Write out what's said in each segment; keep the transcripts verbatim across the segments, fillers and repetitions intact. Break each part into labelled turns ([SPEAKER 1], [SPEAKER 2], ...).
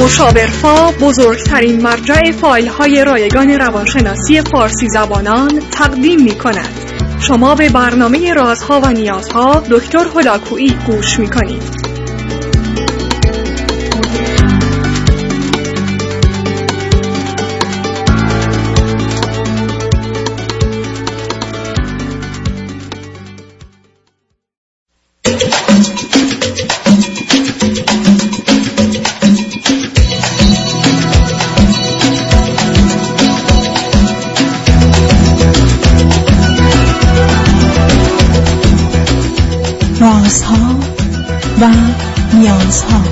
[SPEAKER 1] مشاورفا بزرگترین مرجع فایل های رایگان روانشناسی فارسی زبانان تقدیم می کند. شما به برنامه رازها و نیازها دکتر هلاکویی گوش می کنید.
[SPEAKER 2] رازها و نیازها.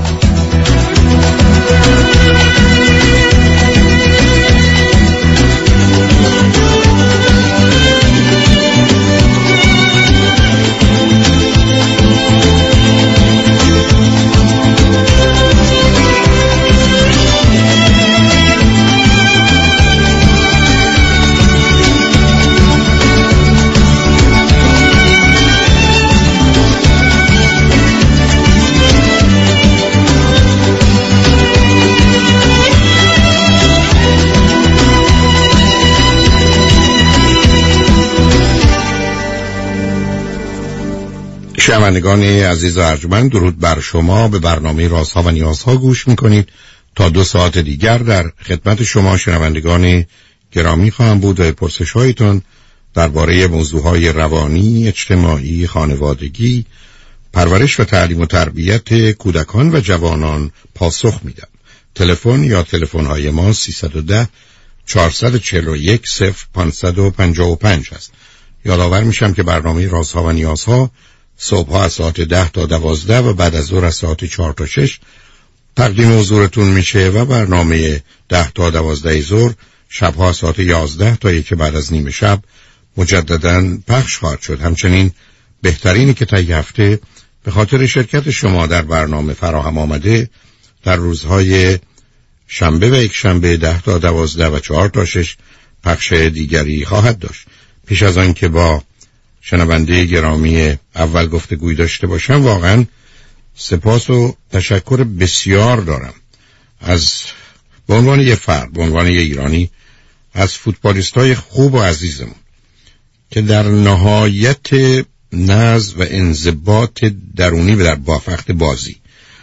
[SPEAKER 3] شنوندگان عزیز و ارجمند، درود بر شما. به برنامه رازها و نیازها گوش میکنید. تا دو ساعت دیگر در خدمت شما شنوندگان گرامی خواهم بود و پرسش هایتون درباره موضوعهای روانی، اجتماعی، خانوادگی، پرورش و تعلیم و تربیت کودکان و جوانان پاسخ میدم. تلفن یا تلفن های ما سیصد و ده چهارصد و چهل و یک صفر پانصد و پنجاه و پنج است. یادآور میشم که برنامه رازها و نیازها صبح از ساعت ده تا دوازده و بعد از ظهر از ساعت چهار تا شش تقدیم حضورتون میشه و برنامه ده تا دوازده ظهر شبها از ساعت یازده تا یک بعد از نیم شب مجددا پخش خواهد شد. همچنین بهترینی که طی هفته به خاطر شرکت شما در برنامه فراهم آمده در روزهای شنبه و یک شنبه ده تا دوازده و چهار تا شش پخش دیگری خواهد داشت. پیش از آن که با شنونده گرامی اول گفتگوی داشته باشم، واقعا سپاس و تشکر بسیار دارم از به عنوان یه فرد، به عنوان یه ایرانی، از فوتبالیستای خوب و عزیزمون که در نهایت نظم و انضباط درونی و در بافقت بازی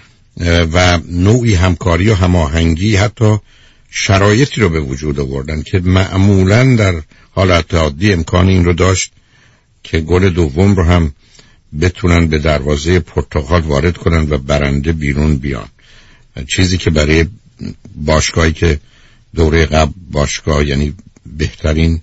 [SPEAKER 3] و نوعی همکاری و هماهنگی حتی شرایطی رو به وجود آوردن که معمولاً در حالت عادی امکان این رو داشت که گل دوم رو هم بتونن به دروازه پرتغال وارد کنن و برنده بیرون بیان، چیزی که برای باشگاهی که دوره قبل باشگاه یعنی بهترین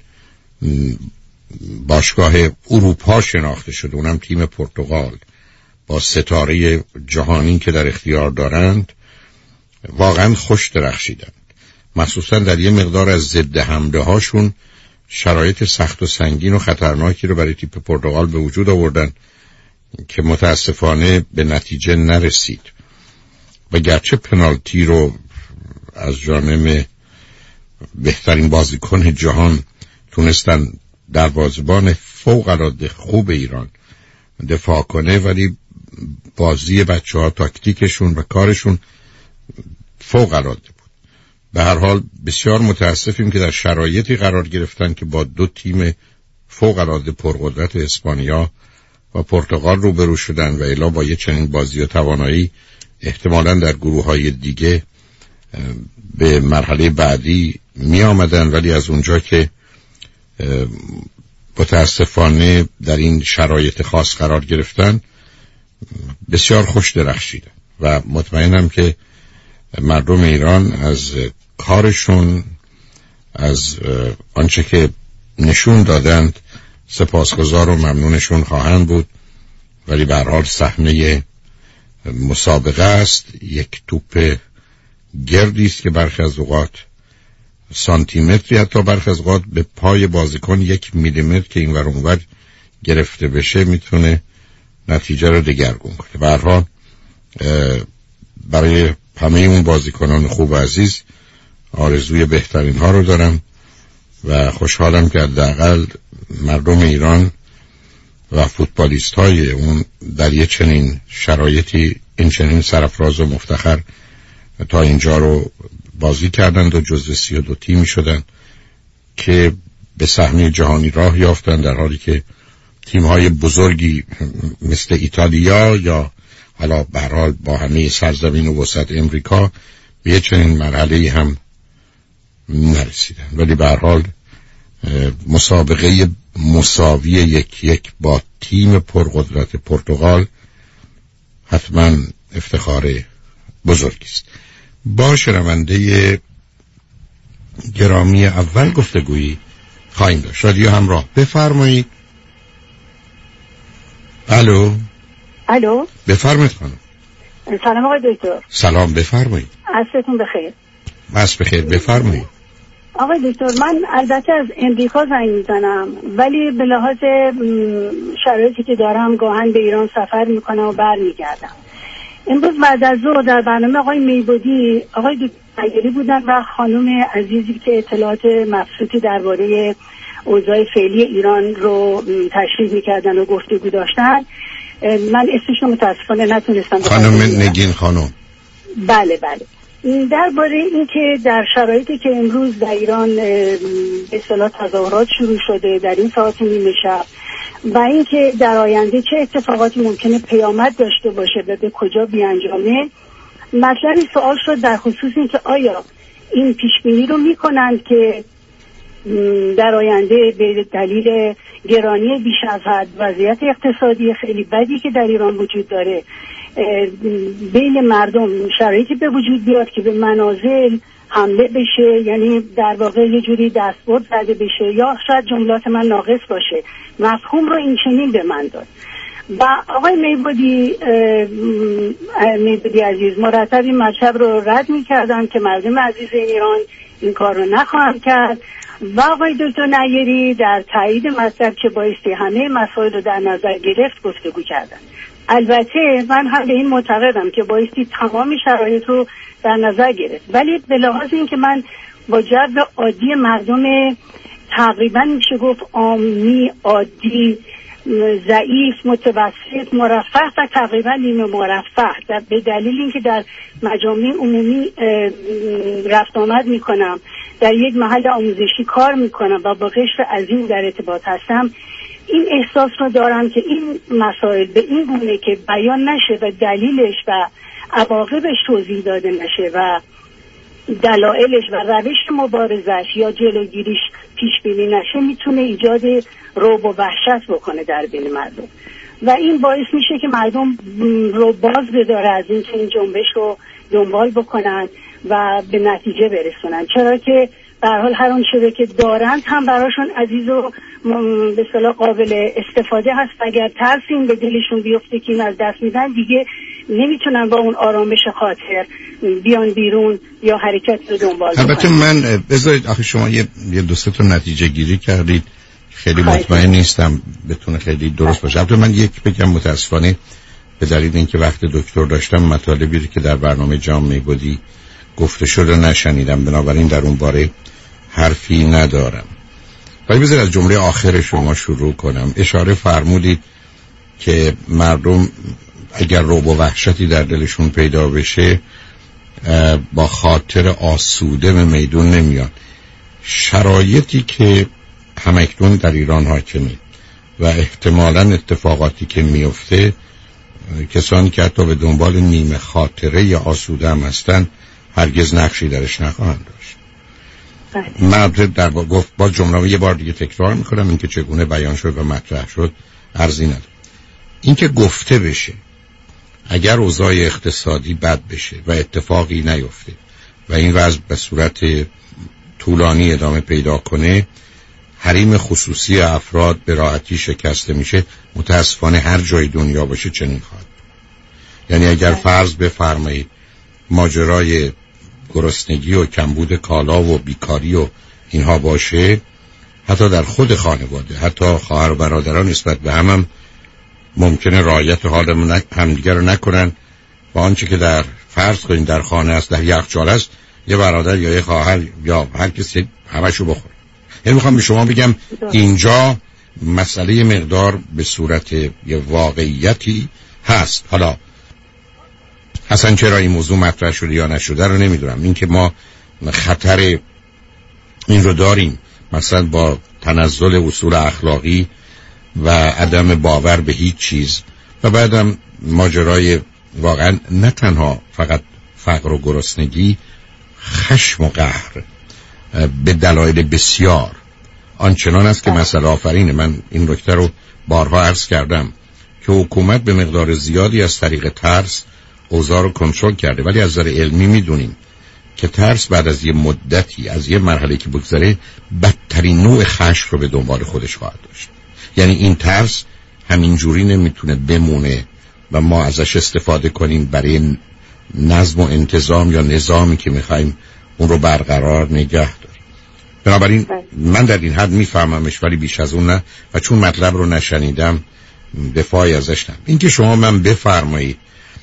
[SPEAKER 3] باشگاه اروپا شناخته شده، اونم تیم پرتغال با ستاره جهانی که در اختیار دارند، واقعا خوش درخشیدند. مخصوصا در یه مقدار از ضد حمله هاشون شرایط سخت و سنگین و خطرناکی رو برای تیپ پرتغال به وجود آوردن که متاسفانه به نتیجه نرسید و گرچه پنالتی رو از جانب بهترین بازیکن جهان تونستن دروازه‌بان فوق‌العاده خوب ایران دفاع کنه، ولی بازی بچه‌ها، تاکتیکشون و کارشون فوق‌العاده بود. به هر حال بسیار متاسفیم که در شرایطی قرار گرفتن که با دو تیم فوق‌العاده پرقدرت اسپانیا و پرتغال روبرو شدن و الا با یه چنین بازی و توانایی احتمالاً در گروه‌های دیگه به مرحله بعدی می آمدن، ولی از اونجا که متاسفانه در این شرایط خاص قرار گرفتن بسیار خوش درخشیدن و مطمئنم که مردم ایران از کارشون، از آنچه که نشون دادند سپاسگزار و ممنونشون خواهند بود. ولی به هر حال صحنه مسابقه است، یک توپ گردی است که برخی از اوقات سانتیمتری، حتی برخی از اوقات به پای بازیکن یک میلیمتر که اینور اونور گرفته بشه میتونه نتیجه رو دگرگون کنه. به هر حال برای همه اون بازیکنان خوب و عزیز آرزوی بهترین ها رو دارم و خوشحالم که حداقل مردم ایران و فوتبالیست های اون در یه چنین شرایطی این چنین سرفراز و مفتخر تا اینجا رو بازی کردند و جزو سی و دو تیمی شدن که به صحنه جهانی راه یافتن، در حالی که تیم‌های بزرگی مثل ایتالیا یا حالا به هر حال با همه سرزمین و وسط امریکا به یه چنین مرحله هم نرسیدن. ولی به هر حال مسابقه مساوی یک یک با تیم پرقدرت پرتغال حتما افتخار بزرگی است. با شنونده گرامی اول گفتگویی خواهیم داشت. رادیو همراه، بفرمایید. الو
[SPEAKER 4] الو
[SPEAKER 3] بفرمایید خانم.
[SPEAKER 4] سلام آقای دکتر.
[SPEAKER 3] سلام، بفرمایید.
[SPEAKER 4] عصرتون بخیر.
[SPEAKER 3] عصر بخیر، بفرمایید.
[SPEAKER 4] آقای دکتر، من البته از امریکا زنگ میزنم، ولی به لحاظ شرایطی که دارم گاهن به ایران سفر میکنم و برمیگردم. امروز بعد از ظهر در برنامه آقای میبودی آقای دکتر نگری بودن و خانم عزیزی که اطلاعات مبسوطی درباره اوضاع فعلی ایران رو تشریح میکردن و گفتگو داشتن. من اسمش رو متاسفانه نتونستم.
[SPEAKER 3] خانم نگین خانم.
[SPEAKER 4] بله بله. درباره این که در شرایطی که امروز در ایران به اصطلاح تظاهرات شروع شده در این ساعت نیمه شب و اینکه در آینده چه اتفاقاتی ممکنه پیامد داشته باشه و به کجا بیانجامه، مطلبی سوال شد در خصوص این که آیا این پیشبینی رو میکنند که در آینده به دلیل گرانی بیش از حد، وضعیت اقتصادی خیلی بدی که در ایران وجود داره، بین مردم شرایطی به وجود بیاد که به منازل حمله بشه، یعنی در واقع یه جوری دستبرد زده بشه، یا شاید جملات من ناقص باشه، مفهوم رو این چنین به من داد. و آقای میبودی میبودی عزیز مرتب این مطلب رو رد میکردن که مردم عزیز ایران این کار رو نخواهند کرد و آقای دکتر نیری در تایید مطلب که بایستی همه مسائل رو در نظر گرفت گفتگو کردن. البته من هم به این معتقدم که بایستی تمام شرایط رو در نظر گرفت، ولی به لحاظ این که من با جو عادی مردم تقریبا میشه گفت عامی، عادی، ضعیف، متوسط، مرفه و تقریبا نیمه مرفه، به دلیل اینکه در مجامع عمومی رفت آمد میکنم، در یک محل آموزشی کار میکنم و با قشر عظیم در ارتباط هستم، این احساس رو دارم که این مسائل به این گونه که بیان نشه و دلیلش و عواقبش توضیح داده نشه و دلایلش و روش مبارزش یا جلوگیریش پیش بینی نشه، میتونه ایجاد رعب و وحشت بکنه در بین مردم و این باعث میشه که مردم رو باز بداره از این که این جنبش رو دنبال بکنن و به نتیجه برسونن، چرا که به هر حال هر اون چیزی که دارند هم براشون عزیز و به اصطلاح قابل استفاده هست. اگر ترسیم به دلشون بیفته که این از دست میدن، دیگه نمیتونن با اون آرامش خاطر بیان بیرون یا حرکت رو دنبال بکنن.
[SPEAKER 3] البته من بذارید آخه شما یه یه دو سه تا نتیجه گیری کردید، خیلی مطمئن نیستم بتونه خیلی درست باشه. البته من یک بگم متاسفانه به دلیل اینکه وقت دکتر داشتم مطالبی رو که در برنامه جامعه بودی گفته شده نشنیدم، بنابراین در اون باره حرفی ندارم. ولی بذار از جمله آخر شما شروع کنم. اشاره فرمودید که مردم اگر رعب و وحشتی در دلشون پیدا بشه با خاطر آسوده به میدون نمیاد. شرایطی که همکنون در ایران حاکمه و احتمالاً اتفاقاتی که میفته، کسانی که حتی به دنبال نیمه خاطره یا آسوده هم هستن هرگز نقشی درش نخواهند داشت. مرد در با گفت با جمله یه بار دیگه تکرار میکنم، این که چگونه بیان شد و مطرح شد ارزی نداره. این که گفته بشه اگر اوضاع اقتصادی بد بشه و اتفاقی نیفته و این وضع به صورت طولانی ادامه پیدا کنه، حریم خصوصی افراد به راحتی شکسته میشه. متاسفانه هر جای دنیا باشه چنین خواهد. یعنی اگر فرض بفرمایید ماجرای گرسنگی و کمبود کالا و بیکاری و اینها باشه، حتی در خود خانواده، حتی خواهر و برادران نسبت به هم, هم ممکنه رعایت حال همدیگر رو نکنن و آنچه که در فرض کنین در خانه است، در یخچال است، یه برادر یا یه خواهر یا هر کسی همشو بخوره. یعنی میخوام به شما بگم اینجا مسئله مقدار به صورت یه واقعیتی هست. حالا اصلا چرا این موضوع مطرح شده یا نشده رو نمیدونم. این که ما خطر این رو داریم مثلا با تنزل اصول اخلاقی و عدم باور به هیچ چیز و بعدم ماجرای واقعا نه تنها فقط فقر و گرسنگی، خشم و قهر به دلایل بسیار آنچنان است که مسئله آفرینه. من این نکته رو بارها عرض کردم که حکومت به مقدار زیادی از طریق ترس اوضاع رو کنترل کرده، ولی از نظر علمی میدونیم که ترس بعد از یه مدتی، از یه مرحله که بگذره، بدترین نوع خشم رو به دنبال خودش خواهد داشت. یعنی این ترس همینجوری نمیتونه بمونه و ما ازش استفاده کنیم برای نظم و انتظام یا نظامی که میخوایم اون رو برقرار نگه داریم. بنابراین من در این حد میفهممش، ولی بیش از اون نه، و چون مطلب رو نشنیدم دفاعی ازش نم. این که شما من بفرمایید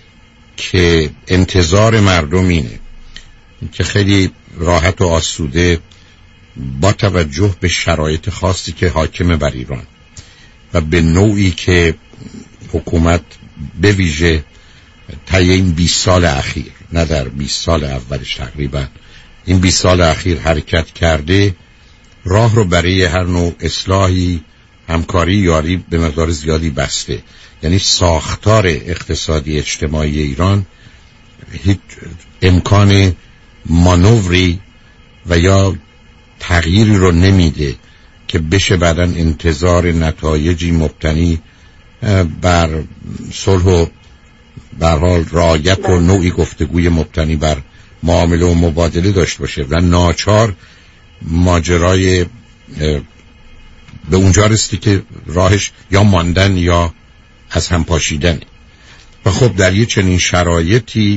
[SPEAKER 3] که انتظار مردم اینه که خیلی راحت و آسوده با توجه به شرایط خاصی که حاکمه بر ایران و به نوعی که حکومت به ویژه طی این بیست سال اخیر، نه در بیست سال اولش، تقریبا این بیست سال اخیر حرکت کرده، راه رو برای هر نوع اصلاحی، همکاری، یاری به مقدار زیادی بسته. یعنی ساختار اقتصادی اجتماعی ایران هیچ امکان مانوری و یا تغییری رو نمیده که بشه بعداً انتظار نتایجی مبتنی بر صلح و بر حال رعایت و نوعی گفتگوی مبتنی بر معامله و مبادله داشته باشه و ناچار ماجرای به اونجا رسیدی که راهش یا ماندن یا از هم پاشیدنه. و خب در یه چنین شرایطی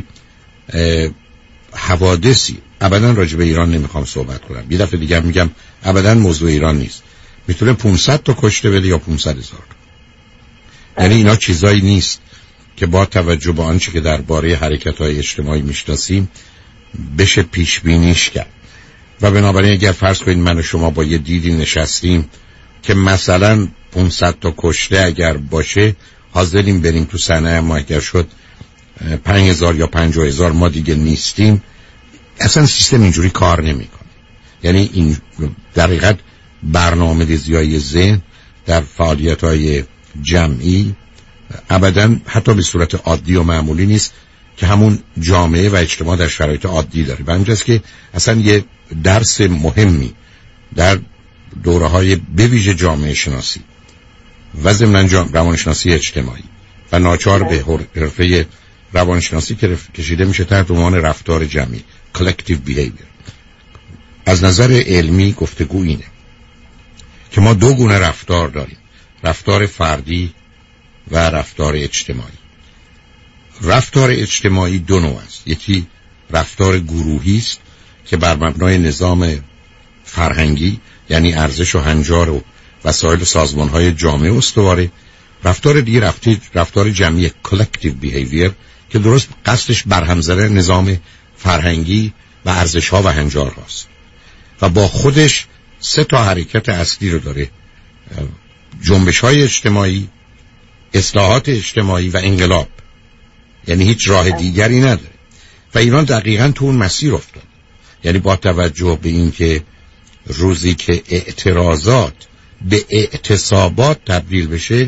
[SPEAKER 3] حوادثی، ابدا راجع به ایران نمیخوام صحبت کنم، یه دفعه دیگه میگم ابدا موضوع ایران نیست، میتونه پانصد تا کشته بده یا پانصد هزار. یعنی اینا چیزایی نیست که با توجه به آنچه که درباره حرکت‌های اجتماعی میشناسیم بشه پیش بینیش کرد. و بنابراین اگر فرض کنید من و شما با یه دیدی نشستیم که مثلا پانصد تا کشته اگر باشه، حاضریم بریم تو صحنه، اما اگر شد پنج هزار یا پنجاه هزار ما دیگه نیستیم، اصلا سیستم اینجوری کار نمیکنه. یعنی این در حقیقت برنامه‌ریزی‌های ذهن در فعالیت‌های جمعی ابداً حتی به صورت عادی و معمولی نیست که همون جامعه و اجتماع در شرایط عادی داره. و همینجاست که اصلا یه درس مهمی در دوره‌های به ویژه جامعه شناسی و ضمناً روانشناسی اجتماعی و ناچار به حرفه روانشناسی که کشیده میشه تحت عنوان رفتار جمعی، collective behavior. از نظر علمی گفتگو اینه که ما دو گونه رفتار داریم، رفتار فردی و رفتار اجتماعی. رفتار اجتماعی دو نوع است. یکی رفتار گروهی است که بر مبنای نظام فرهنگی، یعنی ارزش و هنجار و وسایل سازمان‌های جامعه استواره. رفتار دیگه رفتار رفتار جمعی، collective behavior، که درست قصدش برهم زدن نظام فرهنگی و ارزش‌ها و هنجار هاست و با خودش سه تا حرکت اصلی رو داره: جنبش‌های اجتماعی، اصلاحات اجتماعی و انقلاب. یعنی هیچ راه دیگری نداره و ایران دقیقاً تو اون مسیر افتاد. یعنی با توجه به این که روزی که اعتراضات به اعتصابات تبدیل بشه،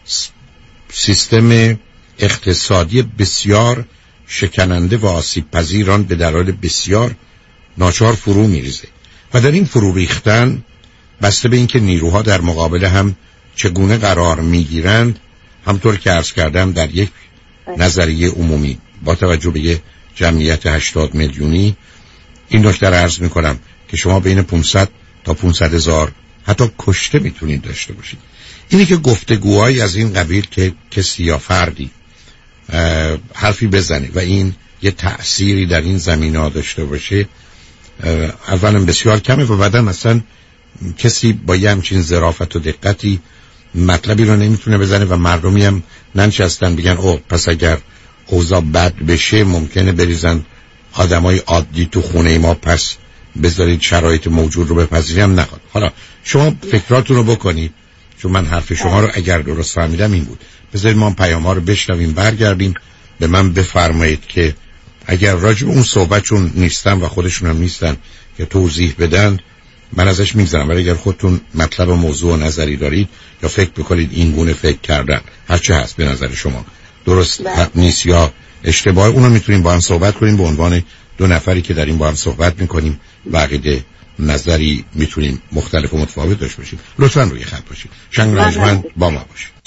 [SPEAKER 3] سیستم اقتصادی بسیار شکننده و آسیب پذیران به دلایل بسیار ناچار فرو میریزه و در این فرو ریختن بسته به اینکه نیروها در مقابل هم چگونه قرار میگیرند، همطور که عرض کردم در یک نظریه عمومی با توجه به یه جمعیت هشتاد میلیونی این نکته رو عرض میکنم که شما بین پانصد تا پانصد هزار حتی کشته میتونید داشته باشید. اینی که گفتگوهایی از این قبیل که کسی یا فردی حرفی بزنه و این یه تأثیری در این زمینه داشته باشه، اولا بسیار کمه و بعدا مثلا کسی با یه همچین ظرافت و دقتی مطلبی رو نمیتونه بزنه و مردمی هم ننشستن بگن او پس اگر اوضاع بد بشه ممکنه بریزن آدمای عادی تو خونه ما، پس بذارید شرایط موجود رو بپذیریم. نخواد. حالا شما فکراتون رو بکنید، چون من حرف شما رو اگر درست فهمیدم این بود. بذارید ما پیام ها رو بشنویم، برگردیم به من بفرمایید که اگر راجع به اون صحبت چون نیستن و خودشون هم نیستن که توضیح بدن من ازش میگذرم، ولی اگر خودتون مطلب و موضوع و نظری دارید یا فکر بکنید این گونه فکر کردن هرچه هست به نظر شما درست حق نیست یا اشتباه، اونو میتونیم با هم صحبت کنیم به عنوان دو نفری که در این با هم صحبت میکنیم و عقیده نظری میتونیم مختلف و متفاوت داشته باشیم. لطفاً روی خط باشید. شنگ رنجمند با ما باشید.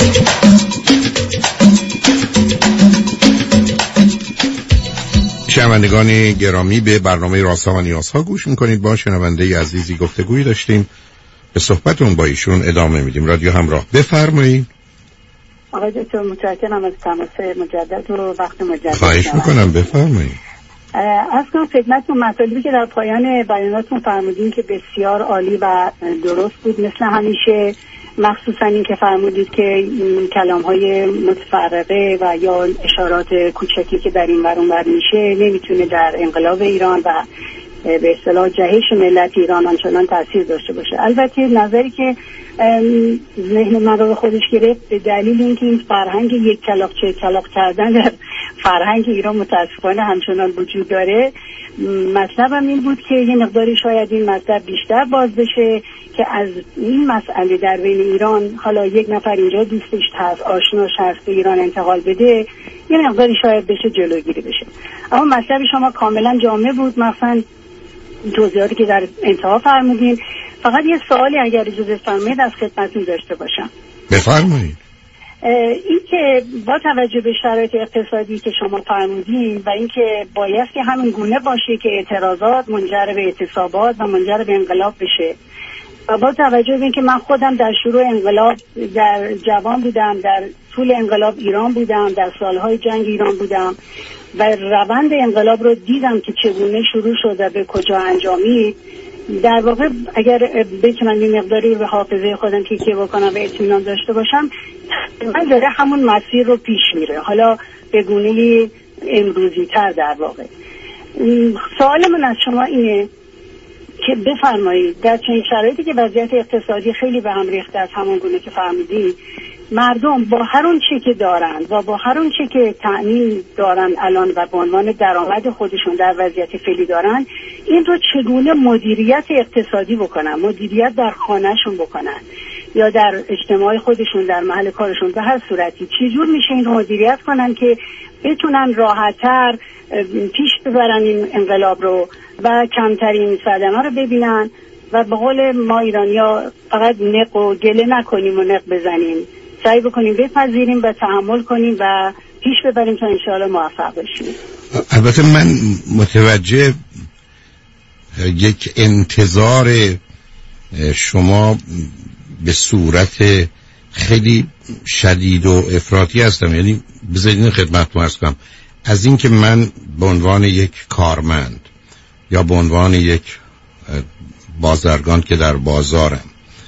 [SPEAKER 3] شنوندگان گرامی به برنامه رازها و نیازها گوش میکنید. با شنونده عزیزی گفتگویی داشتیم، به صحبتون با ایشون ادامه میدیم. رادیو همراه، بفرمایید.
[SPEAKER 4] آقای دکتر متشکرم از تماس مجدد و وقت مجدد.
[SPEAKER 3] خواهش میکنم بفرمایید.
[SPEAKER 4] از کنم خدمتتون مطالبی که در پایان بیاناتون فرمودین که بسیار عالی و درست بود مثل همیشه، مخصوصا این که فرمودید که کلام های متفرقه و یا اشارات کوچکی که در این ور اون ور میشه نمیتونه در انقلاب ایران و به اصطلاح جهش ملت ایران آنچنان تاثیر داشته باشه. البته نظری که ذهن من رو خودش گرفت به دلیل اینکه این فرهنگ یک کلاغ چه کلاغ کردن در فرهنگ ایران متاسفانه همچنان وجود داره. مطلبم این بود که یه مقداری شاید این مطلب بیشتر باز بشه که از این مسئله در بین ایران، حالا یک نفر اینجا دوستش هست آشناش هست به ایران انتقال بده، یه مقداری شاید بشه جلوگیری بشه. اما مطلب شما کاملا جامع بود، مثلا توضیحاتی که در انتها فرمودین. فقط یه سوالی اگر اجازه فرمایید از خدمتتون داشته باشم.
[SPEAKER 3] بفرمایید.
[SPEAKER 4] این که با توجه به شرایط اقتصادی که شما فرمودین و اینکه باید که همین گونه باشه که اعتراضات منجر به اعتصابات و منجر به انقلاب بشه، و با توجه به اینکه من خودم در شروع انقلاب در جوان بودم، در طول انقلاب ایران بودم، در سالهای جنگ ایران بودم و روند انقلاب رو دیدم که چگونه شروع شد و به کجا انجامید، در واقع اگر بتونم این مقداری به حافظه خودم تکیه بکنم و اطمینان داشته باشم، من داره همون مسیر رو پیش میره، حالا به گونه امروزی تر. در واقع سوال من از شما اینه که بفرمایید در چنین شرایطی که وضعیت اقتصادی خیلی به هم ریخته از همون گونه که فهمیدید، مردم با هر اون چه که دارن و با هر اون چه که تأمین دارن الان و به عنوان درآمد خودشون در وضعیت فعلی دارن، این رو چگونه مدیریت اقتصادی بکنن، مدیریت در خانهشون بکنن یا در اجتماع خودشون، در محل کارشون، به هر صورتی چجور میشه این رو مدیریت کنن که بتونن راحت‌تر پیش ببرن این انقلاب رو و کمترین صدمه رو ببینن و به قول ما ایرانی‌ها فقط نق و گله نکنیم و نق بزنیم، سعی بکنیم بپذیریم و تحمل کنیم و پیش ببریم تا انشاءالله موفق بشیم.
[SPEAKER 3] البته من متوجه یک انتظار شما به صورت خیلی شدید و افراطی هستم، یعنی بذارید خدمتتون عرض کنم از این که من به عنوان یک کارمند یا به عنوان یک بازرگان که در بازارم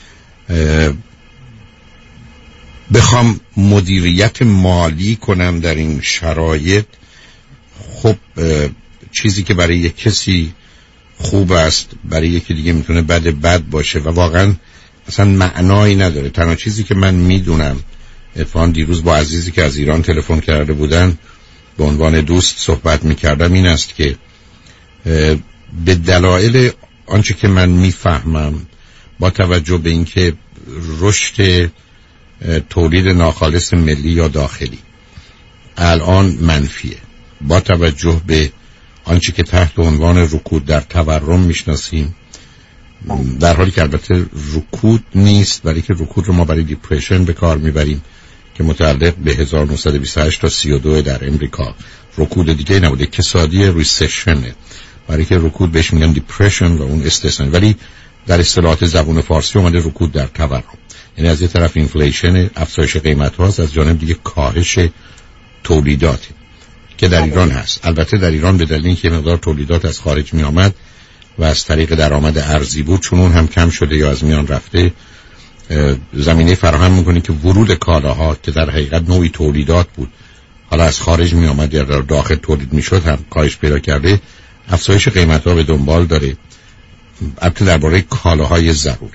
[SPEAKER 3] بخوام مدیریت مالی کنم در این شرایط، خب چیزی که برای یک کسی خوب است برای یکی دیگه میتونه بد بد باشه و واقعا اصلا معنایی نداره. تنها چیزی که من میدونم، اتفاقا دیروز با عزیزی که از ایران تلفن کرده بودن به عنوان دوست صحبت میکردم، این است که به دلایل آنچه که من میفهمم با توجه به اینکه رشد تولید ناخالص ملی یا داخلی الان منفیه، با توجه به آنچه که تحت عنوان رکود در تورم میشناسیم، در حالی که البته رکود نیست، برای که رکود رو ما برای دیپرشن به کار میبریم که متعلق به هزار و نهصد و بیست و هشت تا سی و دو در امریکا. رکود دیگه نبوده، اقتصادی ریسشنه، برای که رکود بهش میگن دیپرشن و اون استثنایی، ولی در اصطلاحات زبان فارسی اومده رکود در تورم. یعنی از یه طرف اینفلیشن، افزایش قیمت هاست، از جانب دیگه کاهش تولیدات که در ایران هست. البته در ایران به دلیل اینکه مقدار تولیدات از خارج می آمد و از طریق درآمد ارزی بود، چون اون هم کم شده یا از میان رفته، زمینه فراهم میکنه که ورود کالاها که در حقیقت نوعی تولیدات بود حالا از خارج می آمد یا در داخل تولید میشد هم کاهش پیدا کرده، افزایش قیمت ها به دنبال داره. البته درباره کالاهای ضروری،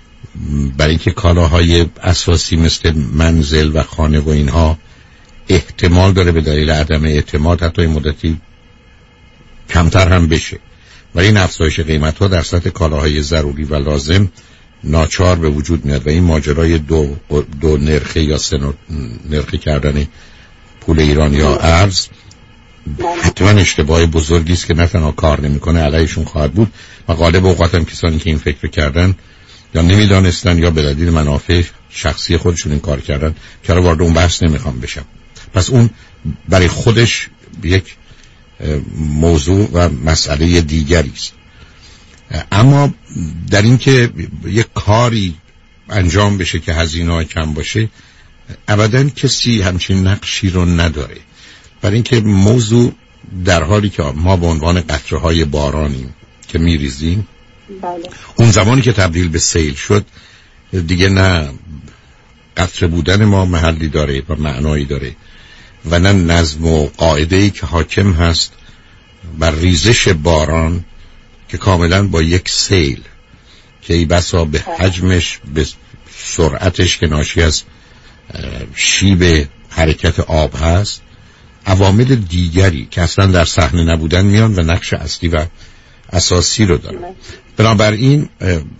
[SPEAKER 3] برای اینکه کالاهای اساسی مثل منزل و خانه و اینها احتمال داره به دلیل عدم اعتماد حتی این مدتی کمتر هم بشه، ولی این افزایش قیمت ها در سطح کالاهای ضروری و لازم ناچار به وجود میاد و این ماجرای دو, دو نرخه یا سه نرخه کردن پول ایران یا ارز حتما اشتباه بزرگی است که نه تنها کار نمیکنه علیهشون خواهد بود و غالب اوقات هم کسانی که این فکر کردن یا نمیدانستن یا به دلیل منافع شخصی خودشون این کار کردن که الان وارد اون بحث نمیخوام بشم. پس اون برای خودش یک موضوع و مسئله دیگری است. اما در این که یک کاری انجام بشه که هزینه‌ها کم باشه ابداً کسی همچین نقشی رو نداره، برای اینکه موضوع در حالی که ما به عنوان قطره‌های بارانیم که میریزیم،
[SPEAKER 4] بله. اون
[SPEAKER 3] زمانی که تبدیل به سیل شد دیگه نه قطره بودن ما محلی داره و معنایی داره و نه نظم و قاعده‌ای که حاکم هست بر ریزش باران که کاملا با یک سیل که ای بسا به حجمش به سرعتش که ناشی از شیب حرکت آب هست عوامل دیگری که اصلا در صحنه نبودن میان و نقش اصلی و اساسی رو دارن. بنابراین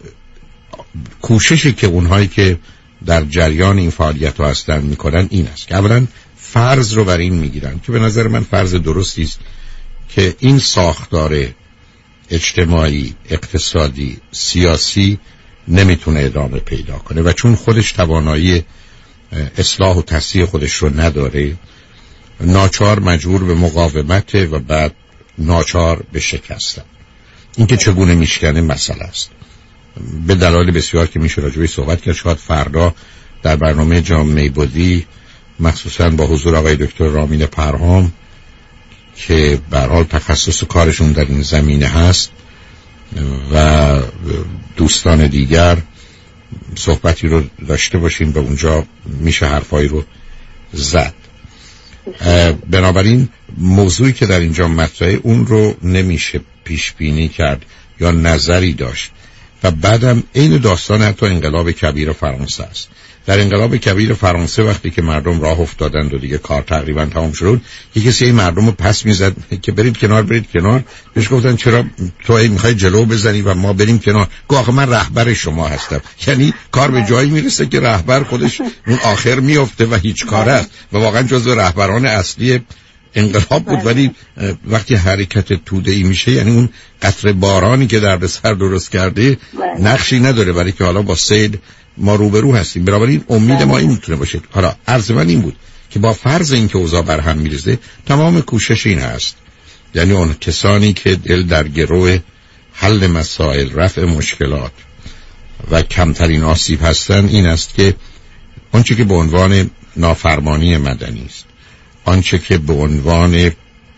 [SPEAKER 3] کوششی که اونهایی که در جریان این فعالیت ها هستن میکنن این است که اولا فرض رو بر این میگیرن که به نظر من فرض درستی است که این ساختار اجتماعی، اقتصادی، سیاسی نمیتونه ادامه پیدا کنه و چون خودش توانایی اصلاح و تصحیح خودش رو نداره ناچار مجبور به مقاومت و بعد ناچار به شکستن. این که چگونه میشکنه مسئله است به دلایل بسیار که میشه راجع بهش صحبت کرد. شاید فردا در برنامه جامعه بودی مخصوصا با حضور آقای دکتر رامین پرهام که به هر حال تخصص کارشون در این زمینه هست و دوستان دیگر صحبتی رو داشته باشیم و اونجا میشه حرفایی رو زد. بنابراین موضوعی که در اینجا مطرحه اون رو نمیشه پیش بینی کرد یا نظری داشت و بعدم این داستان حتی انقلاب کبیر فرانسه است. در انقلاب کبیر فرانسه وقتی که مردم راه افتادند و دیگه کار تقریبا تمام شد یک کسی این مردم رو پس میزد که برید کنار برید کنار، بهش گفتن چرا تو این میخوای جلو بزنی و ما بریم کنار؟ گفت آخه من رهبر شما هستم. یعنی کار به جایی میرسه که رهبر خودش اون آخر میفته و هیچ کار است و واقعا جزو رهبران اصلی انقلاب بود. ولی وقتی حرکت توده‌ای میشه یعنی اون قطره بارانی که در به سر درست کرده نقشی نداره، برای که حالا با سیل ما روبرو هستیم. بنابراین امید ما این میتونه باشه. حالا عرض من این بود که با فرض این که اوضاع بر هم میریزه تمام کوشش این هست، یعنی اون کسانی که دل در گروه حل مسائل، رفع مشکلات و کمترین آسیب هستن، این است که آنچه که به عنوان نافرمانی مدنی است، آنچه که به عنوان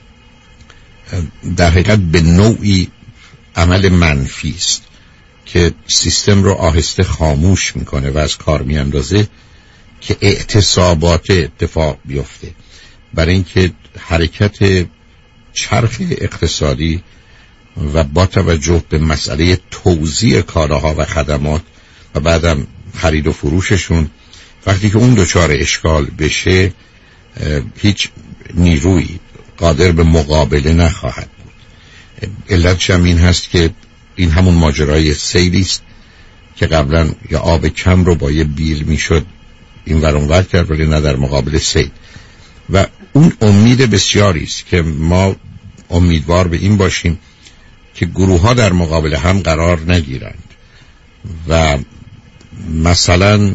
[SPEAKER 3] در حقیقت به نوعی عمل منفی است که سیستم رو آهسته خاموش میکنه و از کار میاندازه، که اعتصابات اتفاق بیفته برای اینکه حرکت چرخ اقتصادی و با توجه به مسئله توزیع کالاها و خدمات و بعدم خرید و فروششون وقتی که اون دچار اشکال بشه هیچ نیرویی قادر به مقابله نخواهد بود. علتش هم این هست که این همون ماجرای سیلی است که قبلا یا آب کم رو با یه بیل میشد این ور اون ور کرد، ولی نه در مقابل سیل. و اون امید بسیاری است که ما امیدوار به این باشیم که گروه ها در مقابل هم قرار نگیرند و مثلا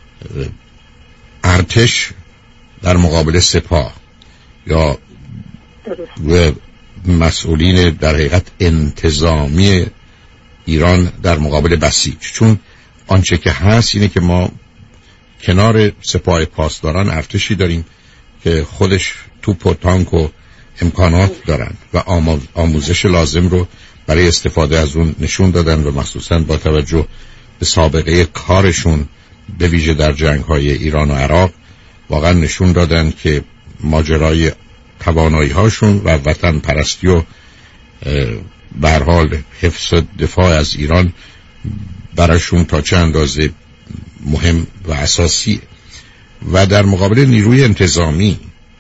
[SPEAKER 3] ارتش در مقابل سپاه یا و مسئولین در حقیقت انتظامی ایران در مقابل بسیج. چون آنچه که هست اینه که ما کنار سپاه پاسداران ارتشی داریم که خودش توپ و تانک و امکانات دارن و آموزش لازم رو برای استفاده از اون نشون دادن و مخصوصا با توجه به سابقه کارشون به ویژه در جنگ‌های ایران و عراق واقعا نشون دادن که ماجرای توانایی هاشون و وطن پرستی و به هر حال حفظ و دفاع از ایران براشون تا چه اندازه مهم و اساسی. و در مقابل نیروی انتظامی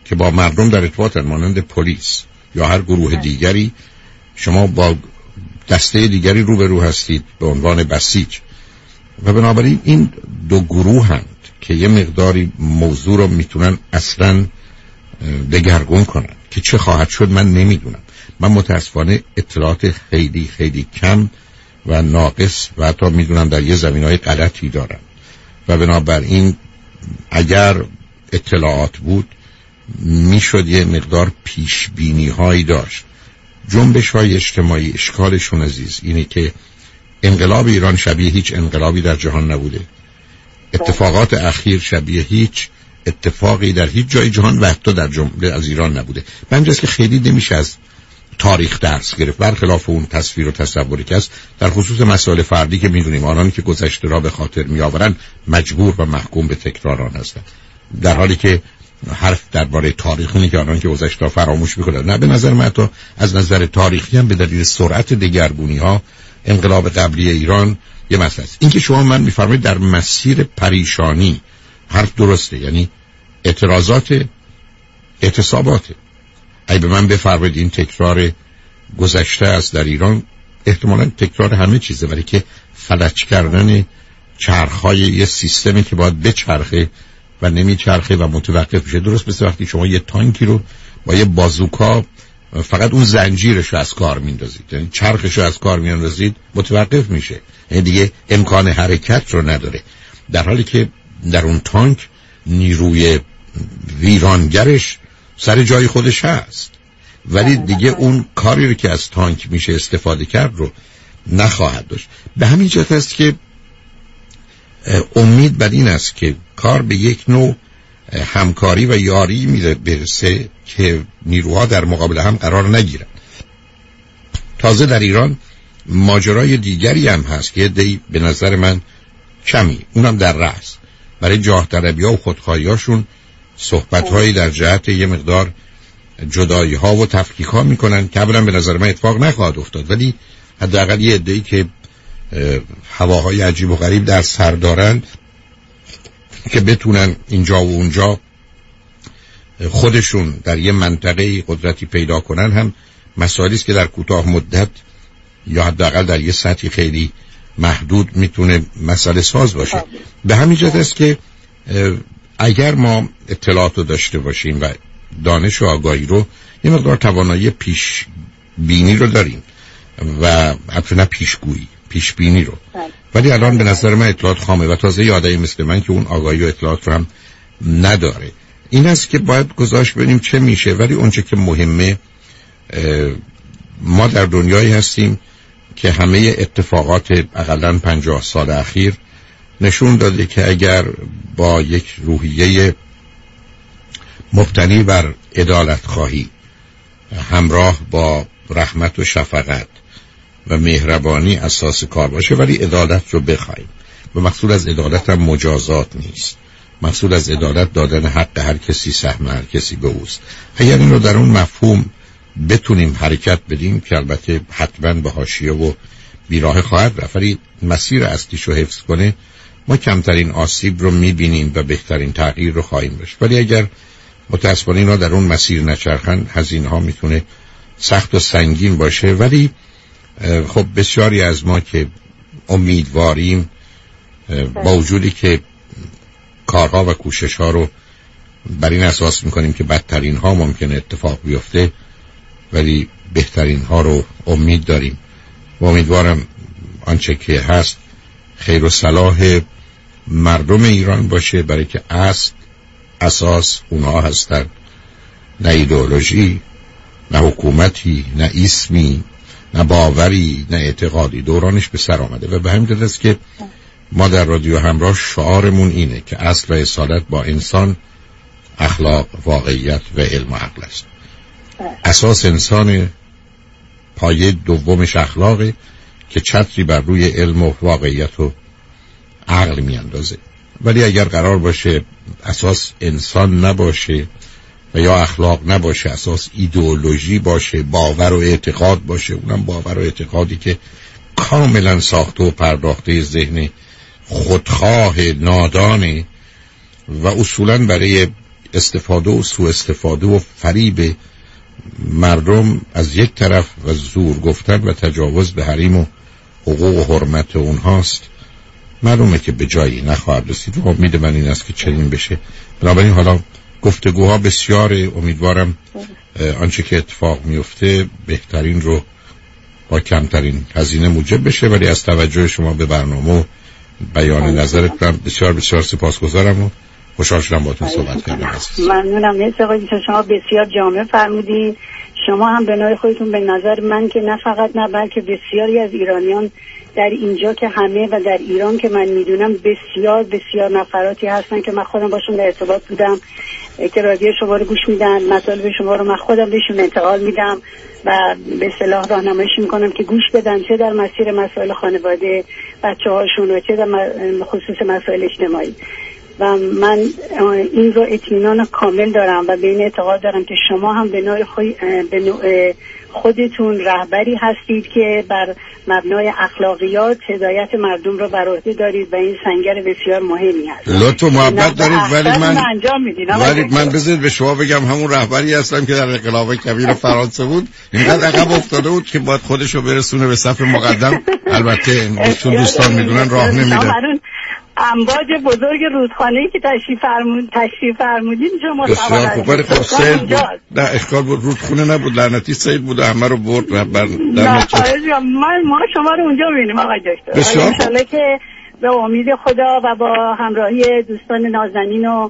[SPEAKER 3] که با مردم در ارتباطن، مانند پلیس یا هر گروه دیگری. شما با دسته دیگری روبرو هستید به عنوان بسیج و بنابراین این دو گروه هستند که یه مقداری موضوع رو میتونن اصلا دگرگون کنن. که چه خواهد شد من نمیدونم. من متاسفانه اطلاعات خیلی خیلی کم و ناقص و حتی میدونم در یه زمینهای غلطی دارم و بنابراین اگر اطلاعات بود میشد یه مقدار پیش بینی هایی داشت. جنبش های اجتماعی اشکالشون عزیز اینه که انقلاب ایران شبیه هیچ انقلابی در جهان نبوده. اتفاقات اخیر شبیه هیچ اتفاقی در هیچ جای جهان و حتی در جمله از ایران نبوده. بنجاست که خیلی نمیشه از تاریخ درس گرفت، برخلاف اون تصویر و تصوری که است در خصوص مسائل فردی که میدونیم آنانی که گذشته را به خاطر میآورند مجبور و محکوم به تکرار آن هستند، در حالی که حرف درباره تاریخ اینه که آنان که گذشته را فراموش میکنند. نه، به نظر من تو از نظر تاریخی هم به دلیل سرعت دگرگونی ها انقلاب قبلی ایران یه مسئله است. اینکه شما من میفرمایید در مسیر پریشانی، حرف درسته، یعنی اعتراضات، اعتصابات. ای به من بفرمایید این تکرار گذشته است در ایران، احتمالاً تکرار همه چیزه، ولی که فلج کردن چرخهای یه سیستمی که باید بچرخه و نمیچرخه و متوقف میشه. درست مثل وقتی شما یه تانکی رو با یه بازوکا فقط اون زنجیرش رو از کار میندازید، یعنی چرخش رو از کار میندازید، متوقف میشه، یعنی دیگه امکان حرکت رو نداره. در حالی که در اون تانک نیروی ویرانگرش سر جای خودش هست، ولی دیگه اون کاری رو که از تانک میشه استفاده کرد رو نخواهد داشت. به همین جهت است که امید بر این است که کار به یک نوع همکاری و یاری میره برسه که نیروها در مقابل هم قرار نگیرن. تازه در ایران ماجرای دیگری هم هست که دی به نظر من کمی، اونم در رأس، برای جاه طلبی ها و خودخواهی هاشون صحبت هایی در جهت یه مقدار جدایی ها و تفکیک ها میکنن که اولا به نظر من اتفاق نخواهد افتاد، ولی حداقل یه عده‌ای که هواهای عجیب و غریب در سر دارن که بتونن اینجا و اونجا خودشون در یه منطقه قدرتی پیدا کنن، هم مسائلی است که در کوتاه مدت یا حداقل در یه سطحی خیلی محدود میتونه مسئله ساز باشه. به همین جهت است که اگر ما اطلاعات رو داشته باشیم و دانش و آگاهی رو، یه مقدار توانایی پیش بینی رو داریم و حتی نه پیشگویی، پیش بینی رو، ولی الان به نظر من اطلاعات خامه و تازه یادایی مثل من که اون آگاهی و اطلاعات رو هم نداره. این است که باید گذاشت ببینیم چه میشه. ولی اونچه که مهمه، ما در دنیایی هستیم که همه اتفاقات اقلن پنجاه سال اخیر نشون داده که اگر با یک روحیه مبتنی بر عدالت خواهی همراه با رحمت و شفقت و مهربانی اساس کار باشه، ولی عدالت رو بخوایم و مقصود از عدالت هم مجازات نیست، مقصود از عدالت دادن حق هر کسی سهم هر کسی به اوست. اگر این رو در اون مفهوم بتونیم حرکت بدیم که البته حتما به حاشیه و بیراه خواهد رفت، ولی مسیر اصلیش رو حفظ کنه، ما کمترین آسیب رو میبینیم و بهترین تغییر رو خواهیم داشت. ولی اگر متاسفانه اینا در اون مسیر نچرخن، هزینه ها میتونه سخت و سنگین باشه. ولی خب بسیاری از ما که امیدواریم، با وجودی که کارها و کوشش ها رو بر این اساس میکنیم که بدترین ها ممکنه اتفاق بیفته، ولی بهترین ها رو امید داریم و امیدوارم آنچه که هست خیر و صلاح مردم ایران باشه، برای که اصل اساس اونها هستن، نه ایدئولوژی، نه حکومتی، نه اسمی، نه باوری، نه اعتقادی. دورانش به سر آمده و به همین دلیل است که ما در رادیو همراه شعارمون اینه که اصل و اصالت با انسان، اخلاق، واقعیت و علم و عقل است. اساس انسان، پایه دومش اخلاقه که چتری بر روی علم و واقعیت و عقل میاندازه. ولی اگر قرار باشه اساس انسان نباشه و یا اخلاق نباشه، اساس ایدئولوژی باشه، باور و اعتقاد باشه، اونم باور و اعتقادی که کاملا ساخته و پرداخته ذهن خودخواه نادانه و اصولا برای استفاده و سوء استفاده و فریب مردم از یک طرف و زور گفتن و تجاوز به حریم و حقوق و حرمت اونهاست، معلومه که به جایی نخواهد رسید و امید من این است که چنین بشه. بنابراین حالا گفتگوها بسیار، امیدوارم آنچه که اتفاق میفته بهترین رو با کمترین هزینه موجب بشه، ولی از توجه شما به برنامه و بیان نظرت من بسیار بسیار سپاسگزارم و خوشحال شدم باهاتون صحبت کردم.
[SPEAKER 4] ممنونم. مرسی آقای دکتر، شما بسیار جامع فرمودین. شما هم به نوع خودتون به نظر من که نه فقط نه بلکه بسیاری از ایرانیان در اینجا که همه و در ایران که من میدونم بسیار بسیار نفراتی هستن که من خودم باشون در ارتباط بودم که رادیو شما رو گوش میدن، مطالب شما رو من خودم بهشون انتقال میدم و به اصطلاح راهنماییش میکنم که گوش بدن، چه در مسیر مسائل خانواده بچه‌هاشون و چه در خصوص مسائل اجتماعی. و من این رو اطمینان کامل دارم و به این اعتقاد دارم که شما هم به نوع, خو... به نوع خودتون رهبری هستید که بر مبنای اخلاقیات هدایت مردم رو بر عهده دارید و این سنگر بسیار مهمی هست.
[SPEAKER 3] لطف و محبت دارید، ولی من
[SPEAKER 4] انجام میدین.
[SPEAKER 3] ولی من بذارید به شما بگم همون رهبری هستم که در انقلاب کبیر فرانسه بود، اینقدر عقب افتاده بود که باید خودش رو برسونه به صف مقدم. البته چون دوستان میدونن راه نمیده.
[SPEAKER 4] امواج بزرگ رودخانه‌ای که تشریف فرمود تشریف فرمودین شما
[SPEAKER 3] بسیار خوب، ولی خب سید بود. نه اشکال بود، رودخونه نبود، لعنتی سید بود، همه رو برد و بر در
[SPEAKER 4] من ما شما رو اونجا می‌بینیم آقای دکتر. ان شاءالله که به امید خدا و با همراهی دوستان نازنین و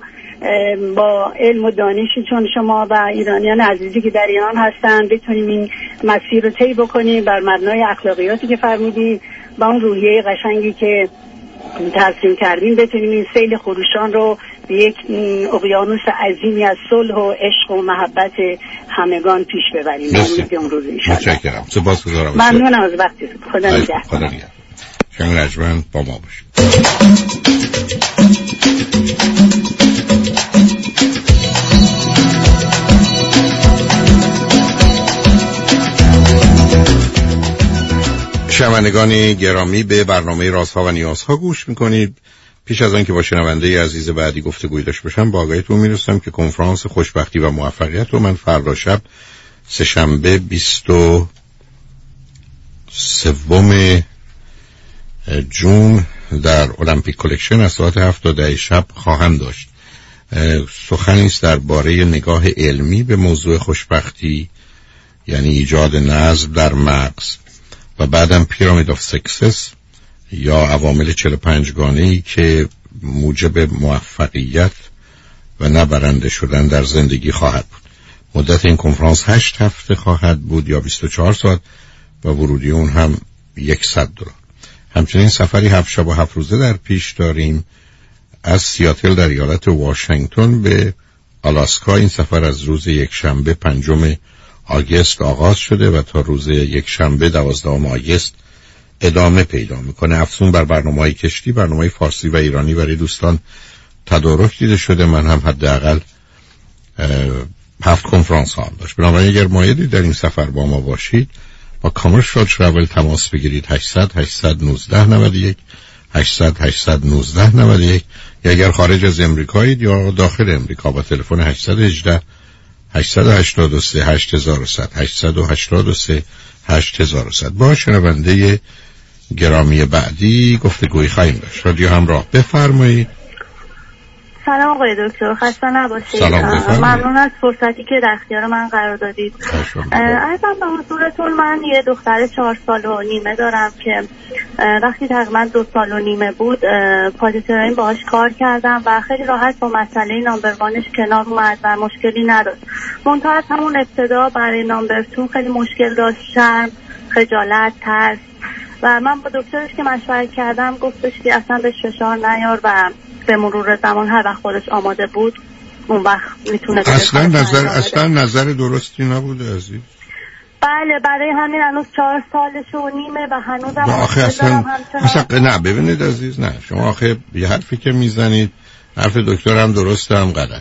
[SPEAKER 4] با علم و دانشی چون شما و ایرانیان عزیزی که در ایران هستن بتونیم این مسیر رو طی بکنیم بر مبنای اخلاقیاتی که فرمودین با اون روحیه قشنگی که ترسیم کردیم، بتونیم این سیل خروشان رو به یک اقیانوس عظیمی از صلح و عشق و محبت همگان پیش ببریم.
[SPEAKER 3] متشکرم. سپاسگزارم.
[SPEAKER 4] ممنونم از وقتتون. خدا نگهدار.
[SPEAKER 3] خدا نگهدار. شنگ رجمن با ما باشید. شنوندگان گرامی، به برنامه رازها و نیازها گوش میکنید. پیش از آن که با شنونده عزیز بعدی گفتگوی داشته باشم با آگاهیتون میرسم که کنفرانس خوشبختی و موفقیت رو من فردا شب سه شنبه بیست و سوم جون در المپیک کلکشن از ساعت هفت تا ده شب خواهم داشت. سخنی است درباره نگاه علمی به موضوع خوشبختی، یعنی ایجاد نظم در مغز، و بعدم پیرامید آف سکسس یا عوامل چهل و پنج گانه‌ای که موجب موفقیت و نبرنده شدن در زندگی خواهد بود. مدت این کنفرانس هشت هفته خواهد بود یا بیست و چهار ساعت و ورودی اون هم صد دلار. همچنین سفری هفت شب و هفت روزه در پیش داریم از سیاتل در ایالت واشنگتن به آلاسکا. این سفر از روز یک شنبه پنجم آگوست آغاز شده و تا روز یک شنبه دوازدهم آگوست ادامه پیدا میکنه. افزون بر برنامه‌های کشتی، برنامه‌های فارسی و ایرانی برای دوستان تدارک دیده شده. من هم حداقل هفت کنفرانس خواهم داشت. بنابراین اگر مایلی در این سفر با ما باشید با کامرشال ترافل تماس بگیرید. هشتصد هشتصد و نوزده نود و یک هشتصد هشتصد و نوزده نود و یک، یا اگر خارج از امریکایید یا داخل امریکا با تلفن هشتصد و هجده هشتصد و هشتاد و سه هشت هزار و صد هشتصد و هشتاد و سه هشت هزار و صد. با شنونده گرامی بعدی گفتگوی خواهیم داشت. رادیو همراه، بفرمایید.
[SPEAKER 5] سلام آقای دکتر، خسته نباشید. ممنون از فرصتی که در اختیار من قرار دادید. عرضم به حضورتون، من یه دختر چهار سال و نیمه دارم که وقتی تقریبا دو سال و نیمه بود پادیترین باهاش کار کردم و خیلی راحت با مسئله نامبروانش کنار اومد و مشکلی نداشت. منتها از همون ابتدا برای نامبر تو خیلی مشکل داشت، شرم، خجالت، ترس، و من با دکترش که مشورت کردم گفتش که اصلا به فشار نیار و به مرور زمان هر وقت خودش آماده بود اون وقت میتونه.
[SPEAKER 3] اصلا نظر اصلا نظر درستی نبوده عزیز.
[SPEAKER 5] بله، برای همین هنوز چهار سالش و نیمه و هنوزم
[SPEAKER 3] آخه اصلا اصلا نه ببینید عزیز، نه شما آخه یه حرفی که میزنید حرف دکتر هم درسته هم غلط.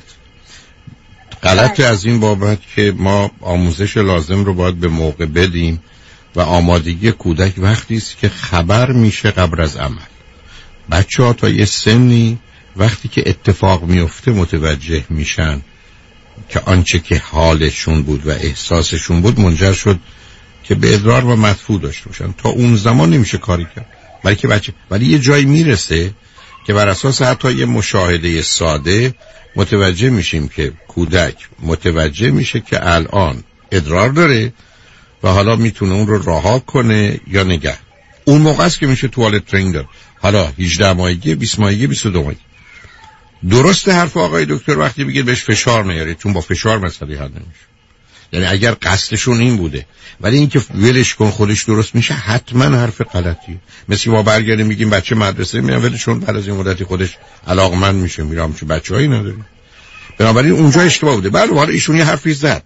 [SPEAKER 3] غلط از این بابت که ما آموزش لازم رو باید به موقع بدیم و آمادگی کودک وقتی است که خبر میشه قبل از عمل. بچه ها تا یه سنی وقتی که اتفاق میفته متوجه میشن که آنچه که حالشون بود و احساسشون بود منجر شد که به ادرار و مدفوع داشته باشن. تا اون زمان نمیشه کاری کرد. بلکه بچه ولی یه جایی میرسه که بر اساس حتی یه مشاهده ساده متوجه میشیم که کودک متوجه میشه که الان ادرار داره و حالا میتونه اون رو رها کنه یا نگه. اون موقع است که میشه توالت ترینینگ داد. حالا هجده ماهگی، بیست ماهگی، بیست و دو ماهگی. درسته حرف آقای دکتر وقتی بگید بهش فشار نیارید، چون با فشار مسئله حل نمیشه. یعنی اگر قصدشون این بوده ولی اینکه ولش کن خودش درست میشه، حتما حرف غلطیه. مثل ما برگردیم میگیم بچه مدرسه میرم ولشون، بعد از این مدتی خودش علاقمند میشه میرم، چه بچه‌ای نداره. بنابراین اونجا اشتباه بوده. بعد وارد ایشون یه حرفی زد،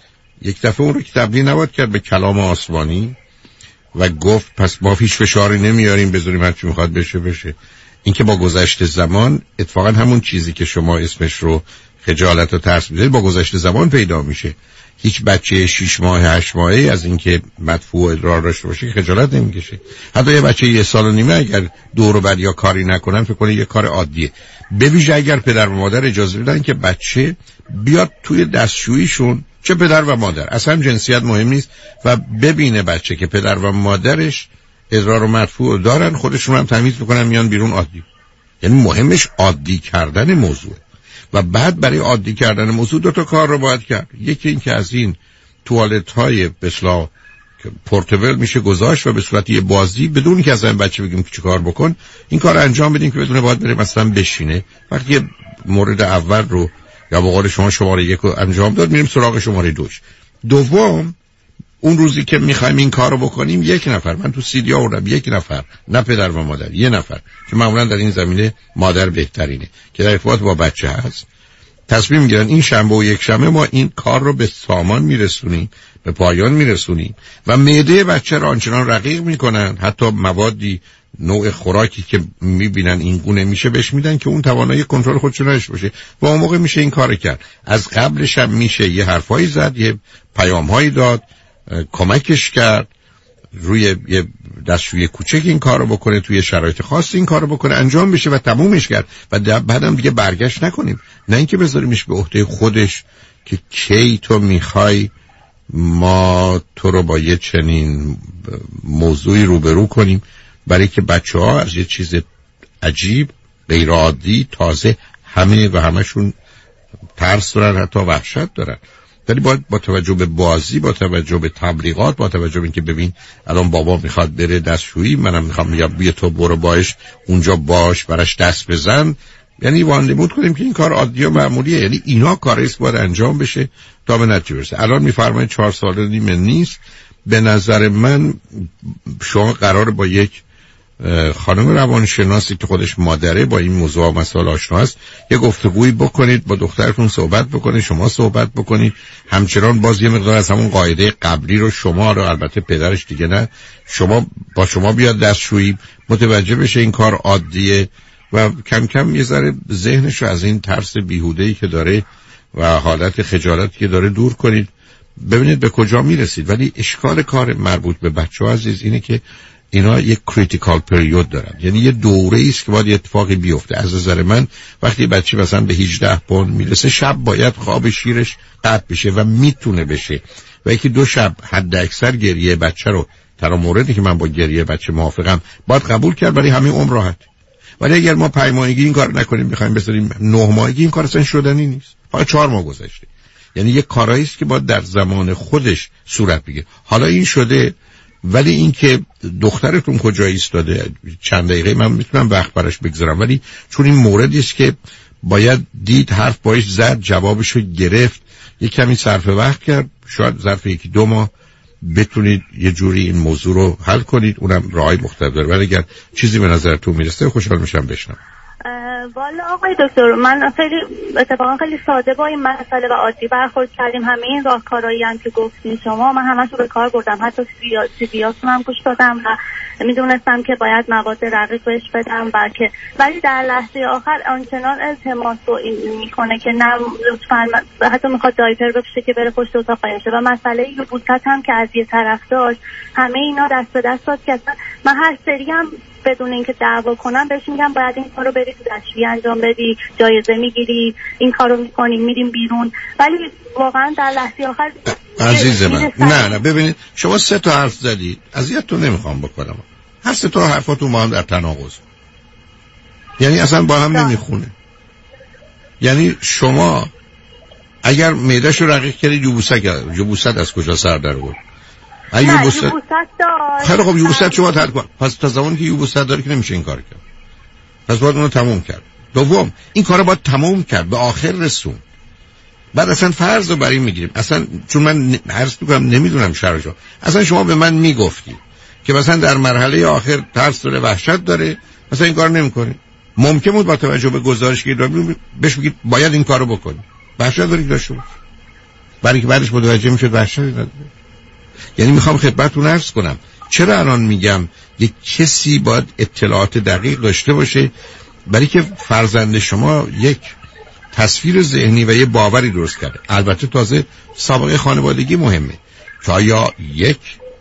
[SPEAKER 3] یک دفعه اون رو که تبدیل نباید کرد به کلام آسمانی و گفت پس ما هیچ فشاری نمیاریم بذاریم هر چی میخواد بشه بشه. اینکه با گذشت زمان اتفاقا همون چیزی که شما اسمش رو خجالت و ترس میذارید با گذشت زمان پیدا میشه. هیچ بچه شش ماه هشت ماهه از اینکه مدفوع ادرار داشته باشه خجالت نمیکشه. حتی یه بچه یه سال و نیمه اگر دور و بر یا کاری نکنن فکر کنه یه کار عادیه. به ویژه اگر پدر و مادر اجازه بدن که بچه بیاد توی دستشوییشون، چه پدر و مادر، اصلا جنسیت مهم نیست، و ببینه بچه که پدر و مادرش ادرار و مدفوع دارن خودشون هم تمیز میکنن میان بیرون عادی. یعنی مهمش عادی کردن موضوع و بعد برای عادی کردن موضوع دو تا کار رو باید کرد. یکی این که از این توالت های بسلا پورتبل میشه گذاشت و به صورت یه بازی بدون که از این بچه بگیم که چی کار بکن این کار انجام بدیم که بدونه باید بره مثلا بشینه. وقتی مورد اول رو یا به قول شما شماره یک رو انجام داد میریم سراغ شماره دوش. دوم اون روزی که میخوایم این کار رو بکنیم یک نفر، من تو سیدی آوردم یک نفر، نه پدر و مادر، یه نفر که معمولا در این زمینه مادر بهترینه که در ارتباط با بچه هست، تصمیم میگیرن این شنبه و یک شنبه ما این کار رو به سامان میرسونیم، به پایان میرسونیم و معده بچه رو آنچنان رقیق میکنن حتی موادی نوع خوراکی که میبینن این گونه میشه بهش میدن که اون توانایی کنترل خودش رو نداشته باشه و اون موقع میشه این کار کرد. از قبلش هم میشه یه حرفایی زد، یه پیامهایی داد، کمکش کرد روی یه دستشویی کوچک این کارو بکنه، توی شرایط خاص این کارو بکنه، انجام بشه و تمومش کرد و بعدم دیگه برگشت نکنیم. نه اینکه بذاریمش به عهده خودش که کی تو میخوای ما تو رو با یه چنین موضوعی روبرو کنیم، برای که بچه ها از یه چیز عجیب غیر عادی تازه همه و همشون ترس دارن، حتی وحشت دارن. ولی باید با توجه به بازی، با توجه به تبلیغات، با توجه به اینکه ببین الان بابا میخواد بره دستشویی، منم میخوام میگم بیا تو برو باش اونجا باش براش دست بزن، یعنی واندمود کنیم که این کار عادی و معمولیه. یعنی اینا کاری است باید انجام بشه تا به نتیجه برسه. الان میفرمایید چهار ساله و نیمه نیست. به نظر من شما قراره با یک خانم روانشناسی که خودش مادره با این موضوع و مسائل آشنا است یه گفتگویی بکنید، با دخترتون صحبت بکنید، شما صحبت بکنید، همچنان باز یه مقدار از همون قاعده قبلی رو شما رو، البته پدرش دیگه نه، شما با شما بیاد دستشویی، متوجه بشه این کار عادیه و کم کم یه ذره ذهنش رو از این ترس بیهوده‌ای که داره و حالت خجالتی که داره دور کنید، ببینید به کجا میرسید. ولی اشکال کار مربوط به بچه‌ها عزیز اینه که اینا یک کریتیکال پریود دارن، یعنی یه دوره‌ای است که باید اتفاقی بیفته. از نظر من وقتی بچه مثلا به هجده پوند میرسه شب باید خواب شیرش قطع بشه و میتونه بشه و یکی دو شب حد اکثر گریه بچه رو، ترا موردی که من با گریه بچه موافقم، باید قبول کرد برای همین عمر راحت. ولی اگر ما پنج ماهگی این کار نکنیم بخوایم بذاریم نه ماهگی، این کار اصلا شدنی نیست. حالا چهار ماه گذشته، یعنی یه کارایی است که باید در زمان خودش صورت بگیره. حالا این شده، ولی اینکه دخترتون کجا ایستاده چند دقیقه من میتونم وقت براش بگذارم، ولی چون این موردی است که باید دید، حرف باش زد، جوابشو گرفت، یه کمی صرف وقت کرد، شاید ظرف یکی دو ماه بتونید یه جوری این موضوع رو حل کنید. اونم راهی مختلف داره، ولی اگر چیزی به نظرتون میرسه خوشحال میشم بشنوم.
[SPEAKER 5] والا آقای دکتر، من خیلی اتفاقا خیلی ساده با این مسئله و عادی برخورد کردیم. همه این راهکارهایی هم که گفتین شما من همش رو به کار بردم، حتی سیدیاتون هم گوش دادم و میدونستم که باید مواد رقیق بهش بدم و که، ولی در لحظه آخر آنچنان التماس رو این میکنه که نه لطفاً، حتی میخواد دایپر بپوشه که بره پشت اتاق قایم شه و مسئله یبوست هم که از یه طرف داشت، همه اینا دست به دست داد که من هر سری هم بدون اینکه دعوا کنم بهش میگم باید این کارو بری تو دستشویی انجام بدی، جایزه میگیری، این کارو میکنیم، میریم بیرون. ولی واقعا در لحظه آخر
[SPEAKER 3] عزیز من نه نه ببینید شما سه تا حرف زدید، اذیتتون نمیخوام بکنم، هر سه تا حرفاتون با هم در تناقض، یعنی اصلا با هم نمیخونه. یعنی شما اگر معده‌شو رقیق کردید یبوست کرد، یبوست از کجا سر در آورد؟
[SPEAKER 5] اگه یبوست داشت
[SPEAKER 3] خیلی خب یبوست شما ترک کن، پس تا زمانی که یبوست داره که نمیشه این کار کرد، پس باید اونو تموم کرد. دوم این کارو باید تموم کرد، به آخر رسون. بعد اصلا فرض رو بر این میگیریم، اصلا چون من عرض میکنم نمیدونم شرحشو، اصلا شما به من میگفتی که مثلا در مرحله آخر ترس داره، وحشت داره، مثلا این کار نمیکنی، ممکن بود با توجه به گزارش که دارید بهش بگید باید این کارو بکنی، وحشت داری داشته باش، برای که بعدش متوجه میشد وحشت نداره. یعنی میخوام خدمتتون عرض کنم چرا الان میگم یک کسی باید اطلاعات دقیق داشته باشه، برای که فرزند شما یک تصویر ذهنی و یه باوری درست کرده. البته تازه سابقه خانوادگی مهمه که آیا یک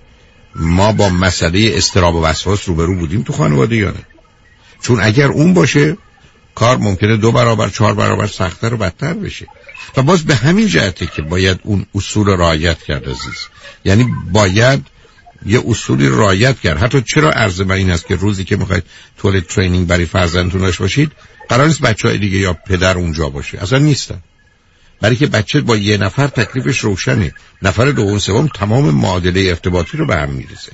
[SPEAKER 3] ما با مسئله اضطراب و وسواس روبرو بودیم تو خانواده یا نه، چون اگر اون باشه کار ممکنه دو برابر چهار برابر سخت‌تر و بدتر بشه. و باز به همین جهته که باید اون اصول رعایت کرد عزیز، یعنی باید یه اصولی رعایت کرد. حتی چرا عرض من این است که روزی که میخواید تولید ترینینگ برای فرزندتون داشته باشید قرار نیست بچه‌های دیگه یا پدر اونجا باشه، اصلا نیستن، برای که بچه با یه نفر تکلیفش روشنه، نفر دوم سوم تمام معادله ارتباطی رو به هم میریزه.